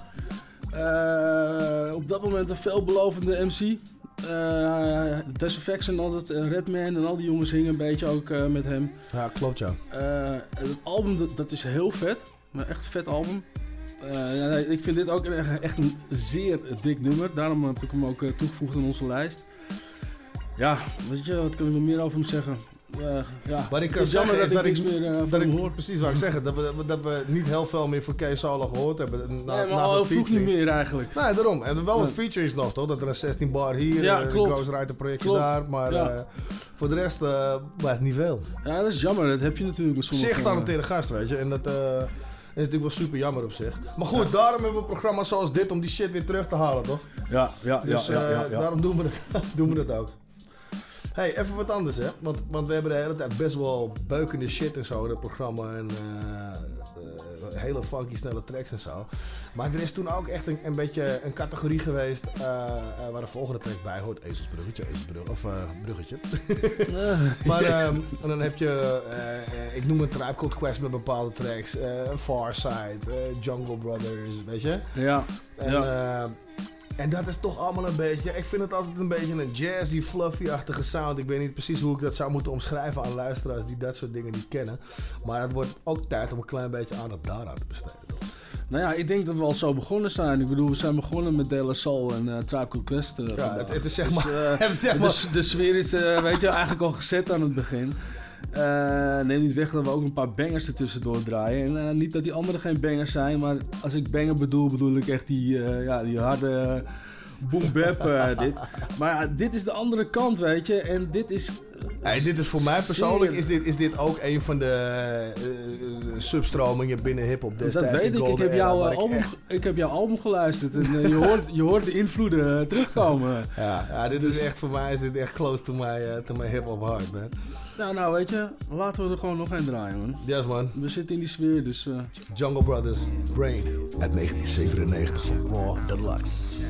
Op dat moment een veelbelovende MC. Desinfection, altijd Redman en al die jongens hingen een beetje ook met hem. Ja, klopt ja. Het album dat is heel vet. Echt een vet album. Ik vind dit ook echt een zeer dik nummer. Daarom heb ik hem ook toegevoegd in onze lijst. Ja, weet je, wat kan ik nog meer over hem zeggen? Wat ik kan zeggen is dat ik hoor. Precies wat ik zeg, dat we niet heel veel meer van K Solo gehoord hebben. Nee, maar al vroeg niet meer eigenlijk. Nee, daarom. En wel wat featurings nog, toch? Dat er een 16 bar hier, een Ghostwriter projectje daar. Maar voor de rest blijft niet veel. Ja, dat is jammer. Dat heb je natuurlijk met sommige... Zeer getalenteerde gast, weet je. En dat... is natuurlijk wel super jammer op zich. Maar goed, daarom hebben we programma's zoals dit om die shit weer terug te halen, toch? Ja. Daarom doen we het ook. Hey, even wat anders hè. Want we hebben de hele tijd best wel beukende shit en zo in het programma. En hele funky snelle tracks en zo. Maar er is toen ook echt een beetje een categorie geweest waar de volgende track bij hoort. Ezelsbruggetje. Of bruggetje. Maar en dan heb je, ik noem een Tribe Called Quest met bepaalde tracks. Farside, Jungle Brothers, weet je? Ja. En dat is toch allemaal een beetje... Ik vind het altijd een beetje een jazzy, fluffy-achtige sound. Ik weet niet precies hoe ik dat zou moeten omschrijven aan luisteraars die dat soort dingen niet kennen. Maar het wordt ook tijd om een klein beetje aandacht daaraan te besteden. Toch? Nou ja, ik denk dat we al zo begonnen zijn. Ik bedoel, we zijn begonnen met De La Soul en Tribe Called Quest. Het is zeg maar... De sfeer is weet je, eigenlijk al gezet aan het begin. Neem niet weg dat we ook een paar bangers ertussendoor draaien. En niet dat die anderen geen bangers zijn, maar als ik banger bedoel ik echt die harde boom bap dit. Maar dit is de andere kant, weet je. En dit is Hey, dit is voor mij persoonlijk is dit ook een van de substromingen binnen hip-hop destijds. Dat weet ik. Ik heb jouw album geluisterd en je hoort de invloeden terugkomen. Ja, dit is echt voor mij is dit echt close to my hip-hop heart, man. Nou, weet je, laten we er gewoon nog een draaien, man. Yes, man. We zitten in die sfeer, dus... Jungle Brothers, Brain, uit 1997 van Raw Deluxe.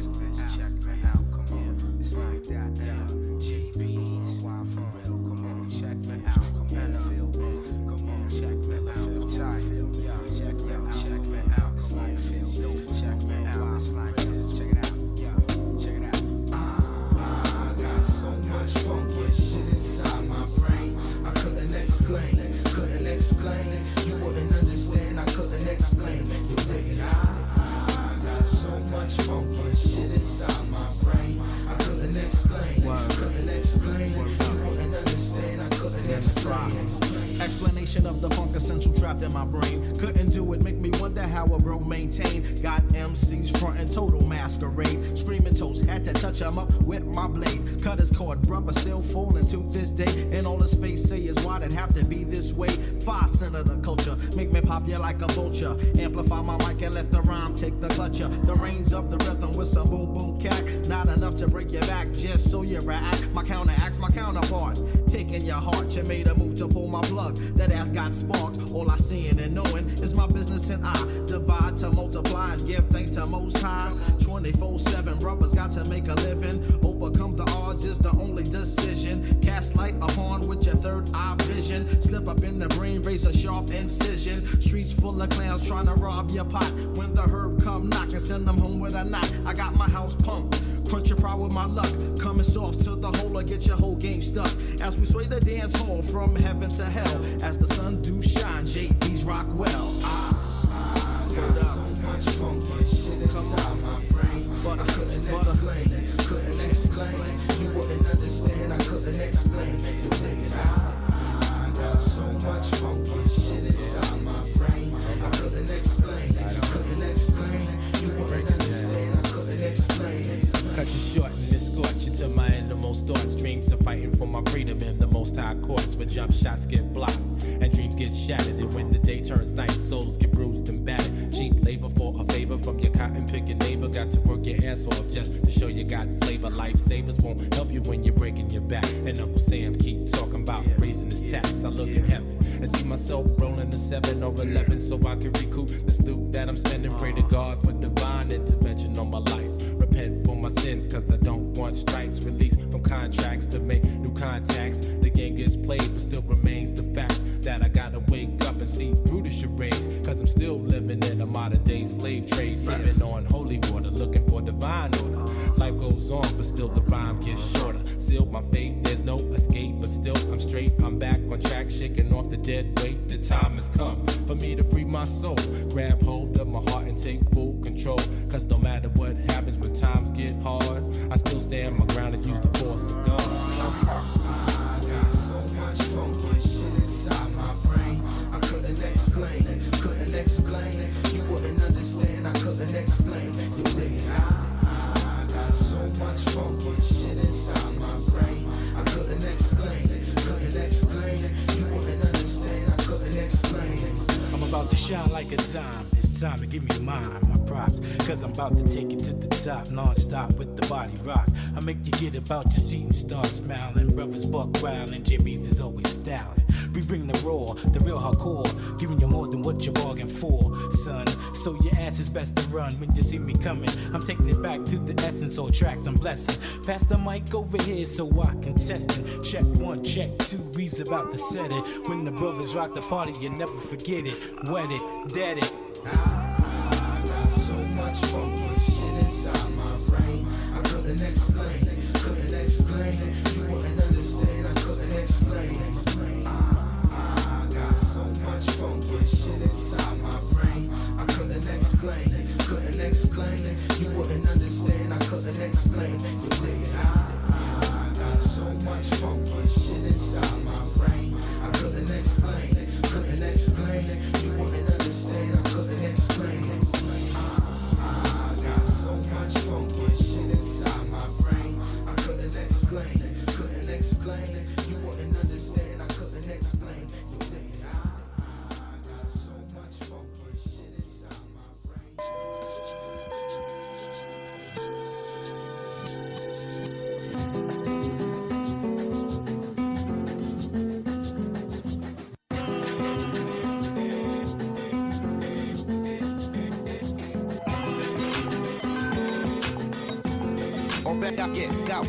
Couldn't explain, you wouldn't understand, I couldn't explain. Today I got so much funky shit inside my brain. I couldn't explain, you wouldn't understand, I couldn't explain. Explanation of the funk essential trapped in my brain. Couldn't do it, make me wonder how a bro maintain. Got MCs frontin' total masquerade. Screaming toast, had to touch him up with my blade. Cut his cord, brother still falling to this day. And all his face say is why'd it have to be this way? 5% of the culture, make me pop you like a vulture. Amplify my mic and let the rhyme take the clutcher. The reins of the rhythm with some boom boom cack. Not enough to break your back, just so you react. My counteract's my counterpart. Taking your heart, you made a move to pull my plug. That ass got sparked. All I seeing and knowing is my business, and I divide to multiply and give thanks to Most High. 24/7 brothers got to make a living. Overcome the odds is the only decision. Cast light upon with your third eye vision. Slip up in the brain, raise a sharp incision. Streets full of clowns trying to rob your pot. When the herb come knockin', send them home with a knot. I got my house pumped. Crunch your pride with my luck. Coming soft to the hole or get your whole game stuck. As we sway the dance hall from heaven to hell. As the sun do shine, JB's rock well. I got so much funky shit inside my brain. But I couldn't explain. You wouldn't understand, I couldn't explain. Today I got so much funky shit inside my brain. I couldn't explain. You wouldn't understand, I couldn't explain. Cut you short and escort you to my innermost thoughts. Dreams of fighting for my freedom in the most high courts, where jump shots get blocked and dreams get shattered. And when the day turns night, souls get bruised and battered. Cheap labor for a favor from your cotton picking neighbor. Got to work your ass off just to show you got flavor. Lifesavers won't help you when you're breaking your back. And Uncle Sam keep talking about raising his tax. I look in heaven and see myself rolling the 7 or 11 so I can recoup this loot that I'm spending. Pray to God for divine intervention on my life. Repent for my sins, cause I don't want strikes. Release from contracts to make new contacts. The game gets played, but still remains the facts that I gotta wake up and see through the charades. Cause I'm still living in a modern day slave trade. Sipping on holy water, looking for divine order. Life goes on, but still the rhyme gets shorter. Sealed my fate, there's no escape, but still I'm straight. I'm back on track, shaking off the dead weight. The time has come for me to free my soul. Grab hold of my heart and take full control. Cause no matter what happens when times get hard, I still stand my ground and use the force of God. I got so much funky shit inside my brain. I couldn't explain. You wouldn't understand, I couldn't explain. Today I got so much funky shit inside my brain. I couldn't explain. You wouldn't understand, I couldn't explain. I'm about to shine like a dime. It's time to give me mine, my props. Cause I'm about to take it to the top, non-stop with the body rock. I make you get about your seat and start smiling. Brothers buck wild and JB's is always styling. We bring the raw, the real hardcore, giving you more than what you bargained for, son. So your ass is best to run when you see me coming. I'm taking it back to the essence, all tracks I'm blessing. Pass the mic over here so I can test it. Check 1, check 2, we's about to set it. When the brothers rock the party, you never forget it. Wet it, dead it. I got so much funky shit inside my brain. I couldn't explain. You wouldn't understand, I couldn't explain. I got so much funky shit inside my brain. I couldn't explain. You wouldn't understand, I couldn't explain. Today I got so much funky shit inside my brain. I couldn't explain. You wouldn't understand, I couldn't explain. I got so much funky shit inside my brain. I couldn't explain. You wouldn't or back out, get out.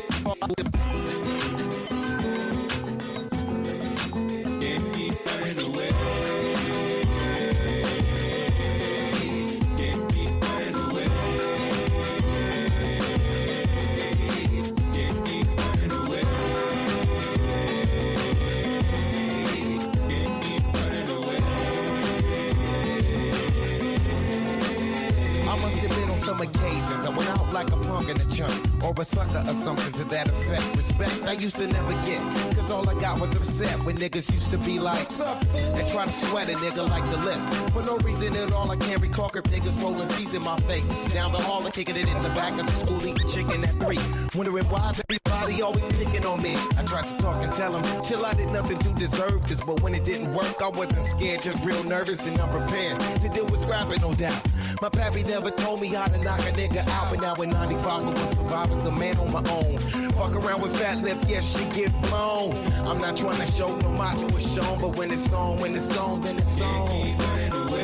Some occasions I went out like a punk in a chunk or a sucker or something to that effect. Respect I used to never get, cause all I got was upset when niggas used to be like, and try to sweat a nigga like the lip. For no reason at all, I can't recall if niggas rolling C's in my face. Down the hall and kicking it in the back of the school, eating chicken at 3. Wondering why's everybody always picking on me. I tried to talk and tell them, chill, I did nothing to deserve this. But when it didn't work, I wasn't scared, just real nervous and unprepared to deal with scrapping, no doubt. My pappy never told me how to knock a nigga out, but now in 95 I was surviving, a man on my own. Fuck around with fat lip, yes, she get blown. I'm not trying to show no macho is shown, but when it's on, then it's on. Can't keep running away.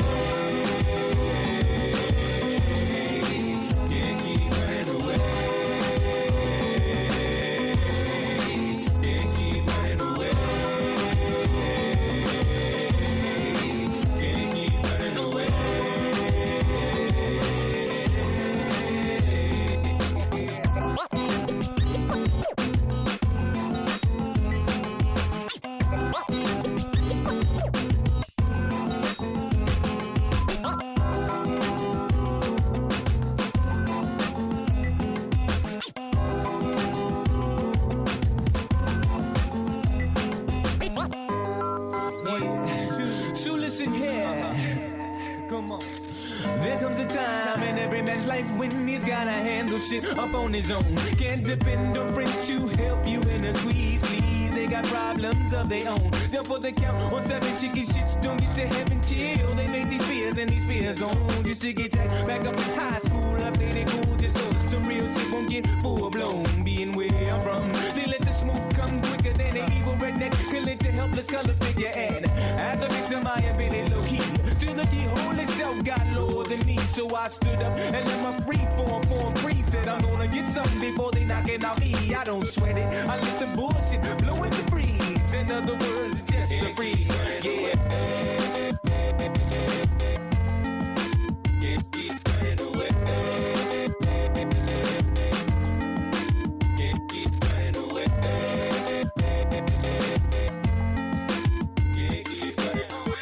Can't keep running away. Can't keep running away. Can't keep running away. There comes a time in every man's life when he's gotta handle shit up on his own. Can't depend on friends to help you in a squeeze, please. They got problems of their own. Down for the count on 7 chicken shits. Don't get to heaven till they make these fears and these fears on. Just to get back up in high school, updated cool, just so some real shit won't get full blown. Being where I'm from, they let the smoke come quicker than an evil redneck. Killing to helpless color figure. And as a victim, I have been in low key. To the keyhole itself got lower than me, so I stood up and let my free form free. Said I'm gonna get something before they knock it out me. I don't sweat it, I let the bullshit blow in the breeze. In other words, just to breathe. Yeah. Can't keep running away. Can't keep running away. Can't keep running away.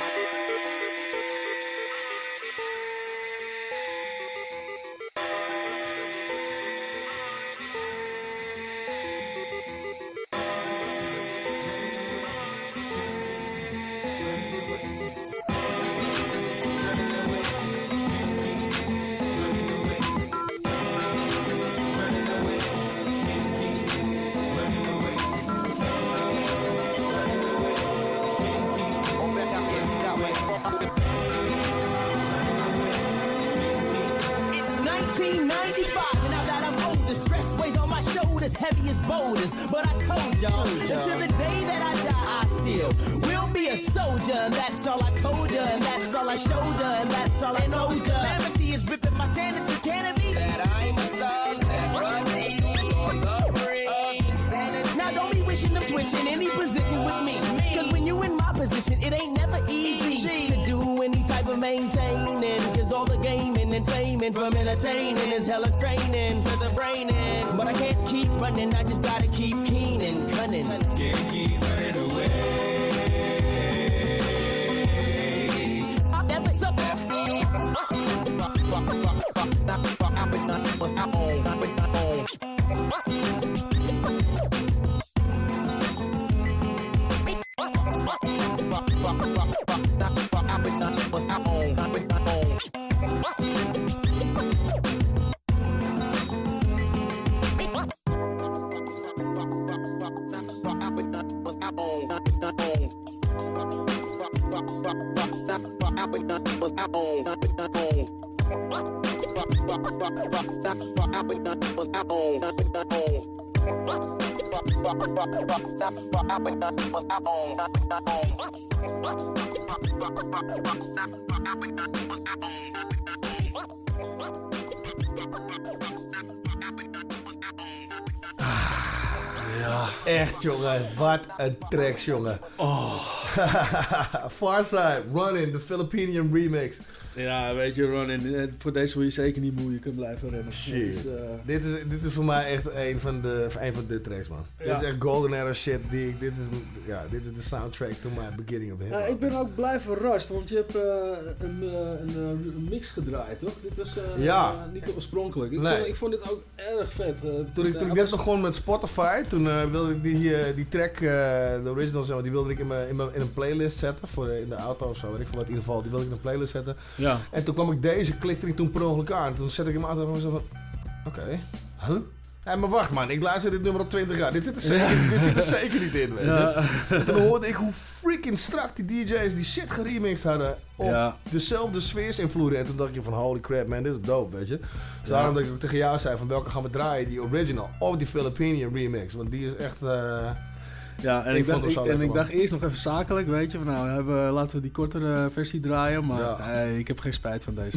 Heavy as boulders, but I told y'all until the day that I die, I still will be a soldier, and that's all I told ya, and that's all I showed ya, and that's all I know. Calamity is ripping my sanity, can it be that I'm a soul that runs on the brain? Now don't be wishing to switch in any position with me, cause when you in my position, it ain't never easy to do any type of maintaining, cause all the gaming and payment from entertaining is hella straining to the brain end. But I can't keep running, I just gotta keep keen and cunning. Can't keep running away. I'll never suck. What Ja. Echt, jongen. Wat een track, jongen. Farside, Running, de Filipinian remix. Ja, weet je, Ronin, voor deze wil je zeker niet moe, je kunt blijven rennen. Shit. Dit is voor mij echt een van de tracks, man. Ja. Dit is echt golden era shit. Dit is de soundtrack to my beginning of hip-hop. Ik ben ook blij verrast, want je hebt een mix gedraaid, toch? Dit was niet oorspronkelijk. Ik vond dit ook erg vet. Toen ik net begon met Spotify, toen wilde ik die track, de original, zeg maar, die wilde ik in een playlist zetten. In de auto of zo, weet ik veel wat. In ieder geval, die wilde ik in een playlist zetten. Ja. En toen kwam ik deze, klikte ik toen per ongeluk aan. Toen zette ik hem aan en zo van, oké. Huh? Ja, maar wacht man, ik luister dit nummer al 20 jaar. Dit zit er zeker niet in, weet je. En toen hoorde ik hoe freaking strak die DJ's die shit geremixed hadden op dezelfde sfeersinvloeden. En toen dacht ik van holy crap man, dit is dope, weet je. Dus daarom dat ik ook tegen jou zei van welke gaan we draaien, die original of die Filipinian remix. Want die is echt... Ja, en ik dacht eerst nog even zakelijk, weet je. Nou, laten we die kortere versie draaien, maar ik heb geen spijt van deze.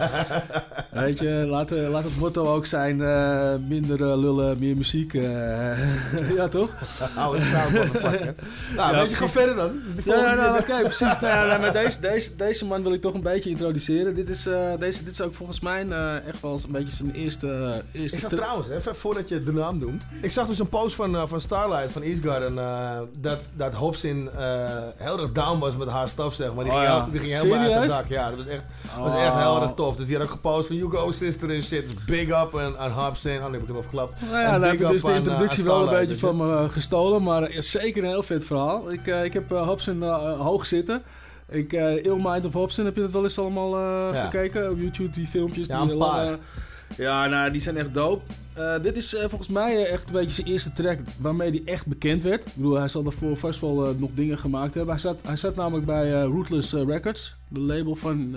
Weet je, laat het motto ook zijn, minder lullen, meer muziek. Ja, toch? Hou het sound, motherfucker. Nou, weet je, ga verder dan. Oké, precies. Maar deze man wil ik toch een beetje introduceren. Dit is ook volgens mij echt wel een beetje zijn eerste ik zag trouwens, even voordat je de naam noemt. Ik zag dus een post van Starlight, van Eastgarden. Dat Hobson heel erg down was met haar stuff, zeg maar. Die ging helemaal uit het dak. Ja, dat was echt heel erg tof. Dus die had ook gepost van You Go Sister en shit. Dus big up aan Hobson. Oh, nu heb ik het afgeklapt. Nou ja, dan heb ik dus de introductie wel een beetje van me gestolen. Maar zeker een heel vet verhaal. Ik heb Hobson hoog zitten. Ill Mind of Hobson, heb je dat wel eens allemaal gekeken? Op YouTube, die filmpjes. Ja, een paar. Ja, die zijn echt dope. Dit is volgens mij echt een beetje zijn eerste track waarmee hij echt bekend werd. Ik bedoel, hij zal daarvoor vast wel nog dingen gemaakt hebben. Hij zat namelijk bij Ruthless Records, de label van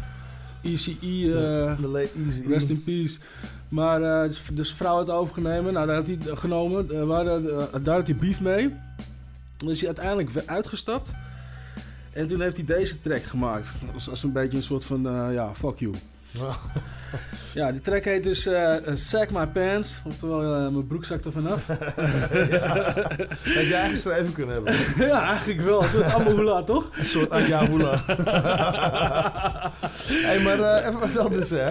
ECE. Rest in peace. Maar dus vrouw had overgenomen. Nou, daar had hij genomen. Daar had hij beef mee. Dan is hij uiteindelijk uitgestapt. En toen heeft hij deze track gemaakt. Als een beetje een soort van, fuck you. Ja, die track heet dus Sack My Pants, oftewel mijn broek zakt er vanaf. Had jij geschreven kunnen hebben? Ja, eigenlijk wel. Het is allemaal hula, toch? Een soort Anja hula. Hey, maar even wat anders, hè.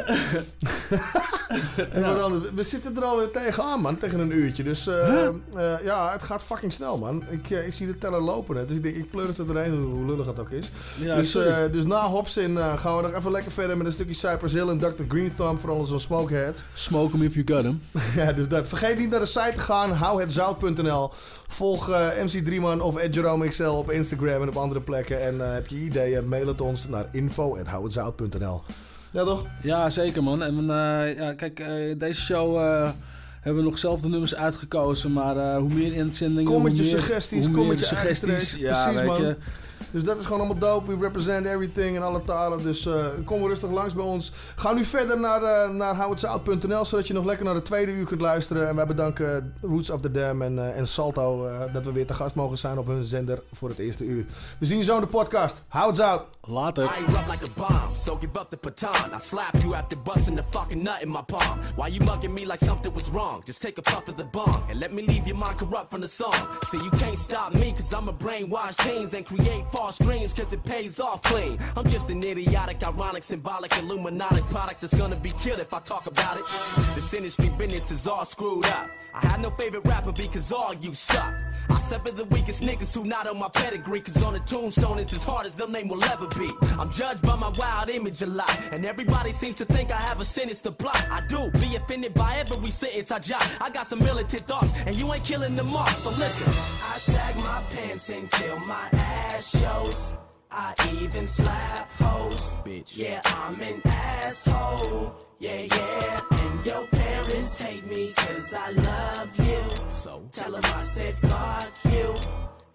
Even wat anders. We zitten er alweer tegenaan, man, tegen een uurtje. Dus ja, het gaat fucking snel, man. Ik zie de teller lopen net, dus ik denk, ik pleur het er doorheen, hoe lullig het ook is. Ja, dus na Hobson gaan we nog even lekker verder met een stukje Cypress Hill en Dr. Green Thumb voor onze smokeheads. Smoke him if you got him. Ja, dus dat. Vergeet niet naar de site te gaan, houhetzout.nl. Volg MC Drieman of @JeromeXL op Instagram en op andere plekken. En heb je ideeën, mail het ons naar info@houhetzout.nl. Ja, toch? Ja, zeker, man. En kijk, deze show hebben we nog zelf de nummers uitgekozen, maar hoe meer inzendingen, kom met je suggesties, kom met je suggesties. Ja, precies, weet man. je. Dus dat is gewoon allemaal dope. We represent everything in alle talen. Dus kom rustig langs bij ons. Ga nu verder naar houhetzout.nl, zodat je nog lekker naar de tweede uur kunt luisteren. En wij bedanken Roots of the Dam en Salto dat we weer te gast mogen zijn op hun zender voor het eerste uur. We zien je zo in de podcast. Hou het zout. Later. I erupt like a bomb, so give up the baton. I slap you after busting the fucking nut in my palm. Why you mugging me like something was wrong? Just take a puff of the bong and let me leave your mind corrupt from the song. See, you can't stop me cause I'm a brainwash teens and create false dreams cause it pays off clean. I'm just an idiotic, ironic, symbolic, illuminati product that's gonna be killed if I talk about it. This industry business is all screwed up. I have no favorite rapper because all you suck. I sever the weakest niggas who not on my pedigree cause on the tombstone it's as hard as their name will ever be. I'm judged by my wild image a lot and everybody seems to think I have a sentence to block. I do, be offended by every sentence I jot. I got some militant thoughts and you ain't killing them off, so listen. I sag my pants until my ass shows. I even slap hoes. Bitch. Yeah, I'm an asshole. Yeah, yeah. And your parents hate me cause I love you. So tell them I said fuck you.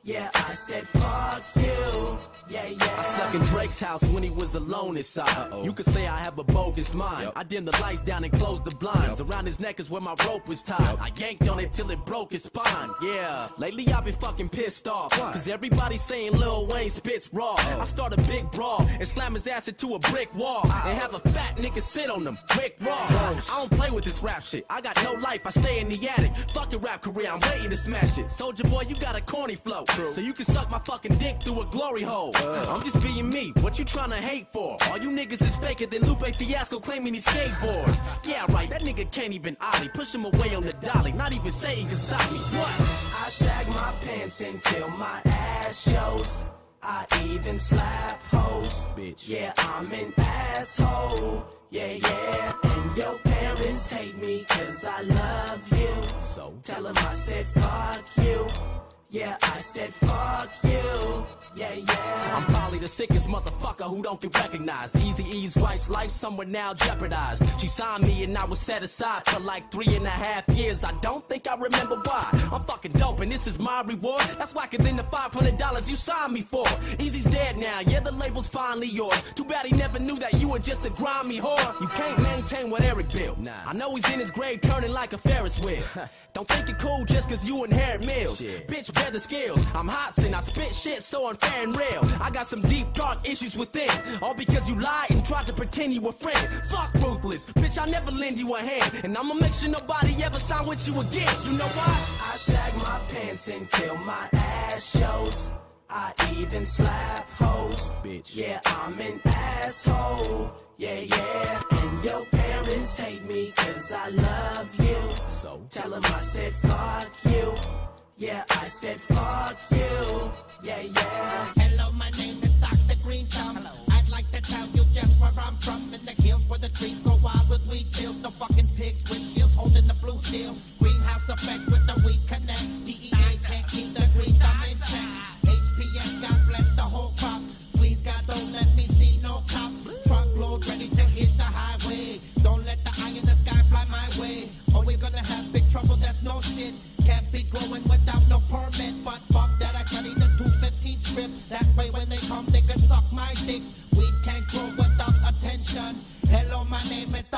Yeah, I said fuck you. Yeah, yeah. I snuck in Drake's house when he was alone inside. You could say I have a bogus mind. I dimmed the lights down and closed the blinds. Around his neck is where my rope was tied. I yanked on it till it broke his spine. Yeah, lately I've been fucking pissed off. Cause everybody's saying Lil Wayne spits raw. I start a big brawl and slam his ass into a brick wall. And have a fat nigga sit on them. Rick Ross. I don't play with this rap shit. I got no life, I stay in the attic. Fuck your rap career, I'm waiting to smash it. Soldier boy, you got a corny flow. So you can suck my fucking dick through a glory hole. I'm just being me, what you tryna hate for? All you niggas is faker than Lupe Fiasco claiming he skateboards. Yeah, right, that nigga can't even ollie. Push him away on the dolly, not even say he can stop me. What? I sag my pants until my ass shows. I even slap hoes. Bitch. Yeah, I'm an asshole. Yeah, yeah. And your parents hate me cause I love you. So tell them I said fuck you. Yeah, I said fuck you. Yeah, yeah. I'm probably the sickest motherfucker who don't get recognized. Eazy-E's wife's life somewhere now jeopardized. She signed me and I was set aside for like 3.5 years. I don't think I remember why. I'm fucking dope and this is my reward. That's whacker than the $500 you signed me for. Easy's dead now, yeah, the label's finally yours. Too bad he never knew that you were just a grimy whore. You can't maintain what Eric built. Nah. I know he's in his grave turning like a Ferris wheel. Don't think you're cool just cause you inherit meals. Bitch, bear the skills. I'm hot and I spit shit so unfair and real. I got some deep dark issues within. All because you lied and tried to pretend you were friend. Fuck ruthless. Bitch, I never lend you a hand. And I'ma make sure nobody ever sign with you again. You know why? I sag my pants until my ass shows. I even slap hoes. Bitch. Yeah, I'm an asshole. Yeah, yeah. And your parents hate me cause I love you. So tell them I said fuck you. Yeah, I said fuck you. Yeah, yeah. Hello, my name is Dr. Green Thumb. I'd like to tell you just where I'm from. In the hills where the trees grow wild with wheat fields. The fucking pigs with shields holding the blue steel. Greenhouse effect with the weed connect. DEA can't keep the green thumb in check. HPS, God bless the whole crop. Please, God, don't let me see no cops. Truckload ready to hit the highway. Don't let the eye in the sky fly my way. Or we're gonna have big trouble, that's no shit. Can't be growing without no permit. But fuck that, I study the 215 script. That way when they come, they can suck my dick. Weed can't grow without attention. Hello, my name is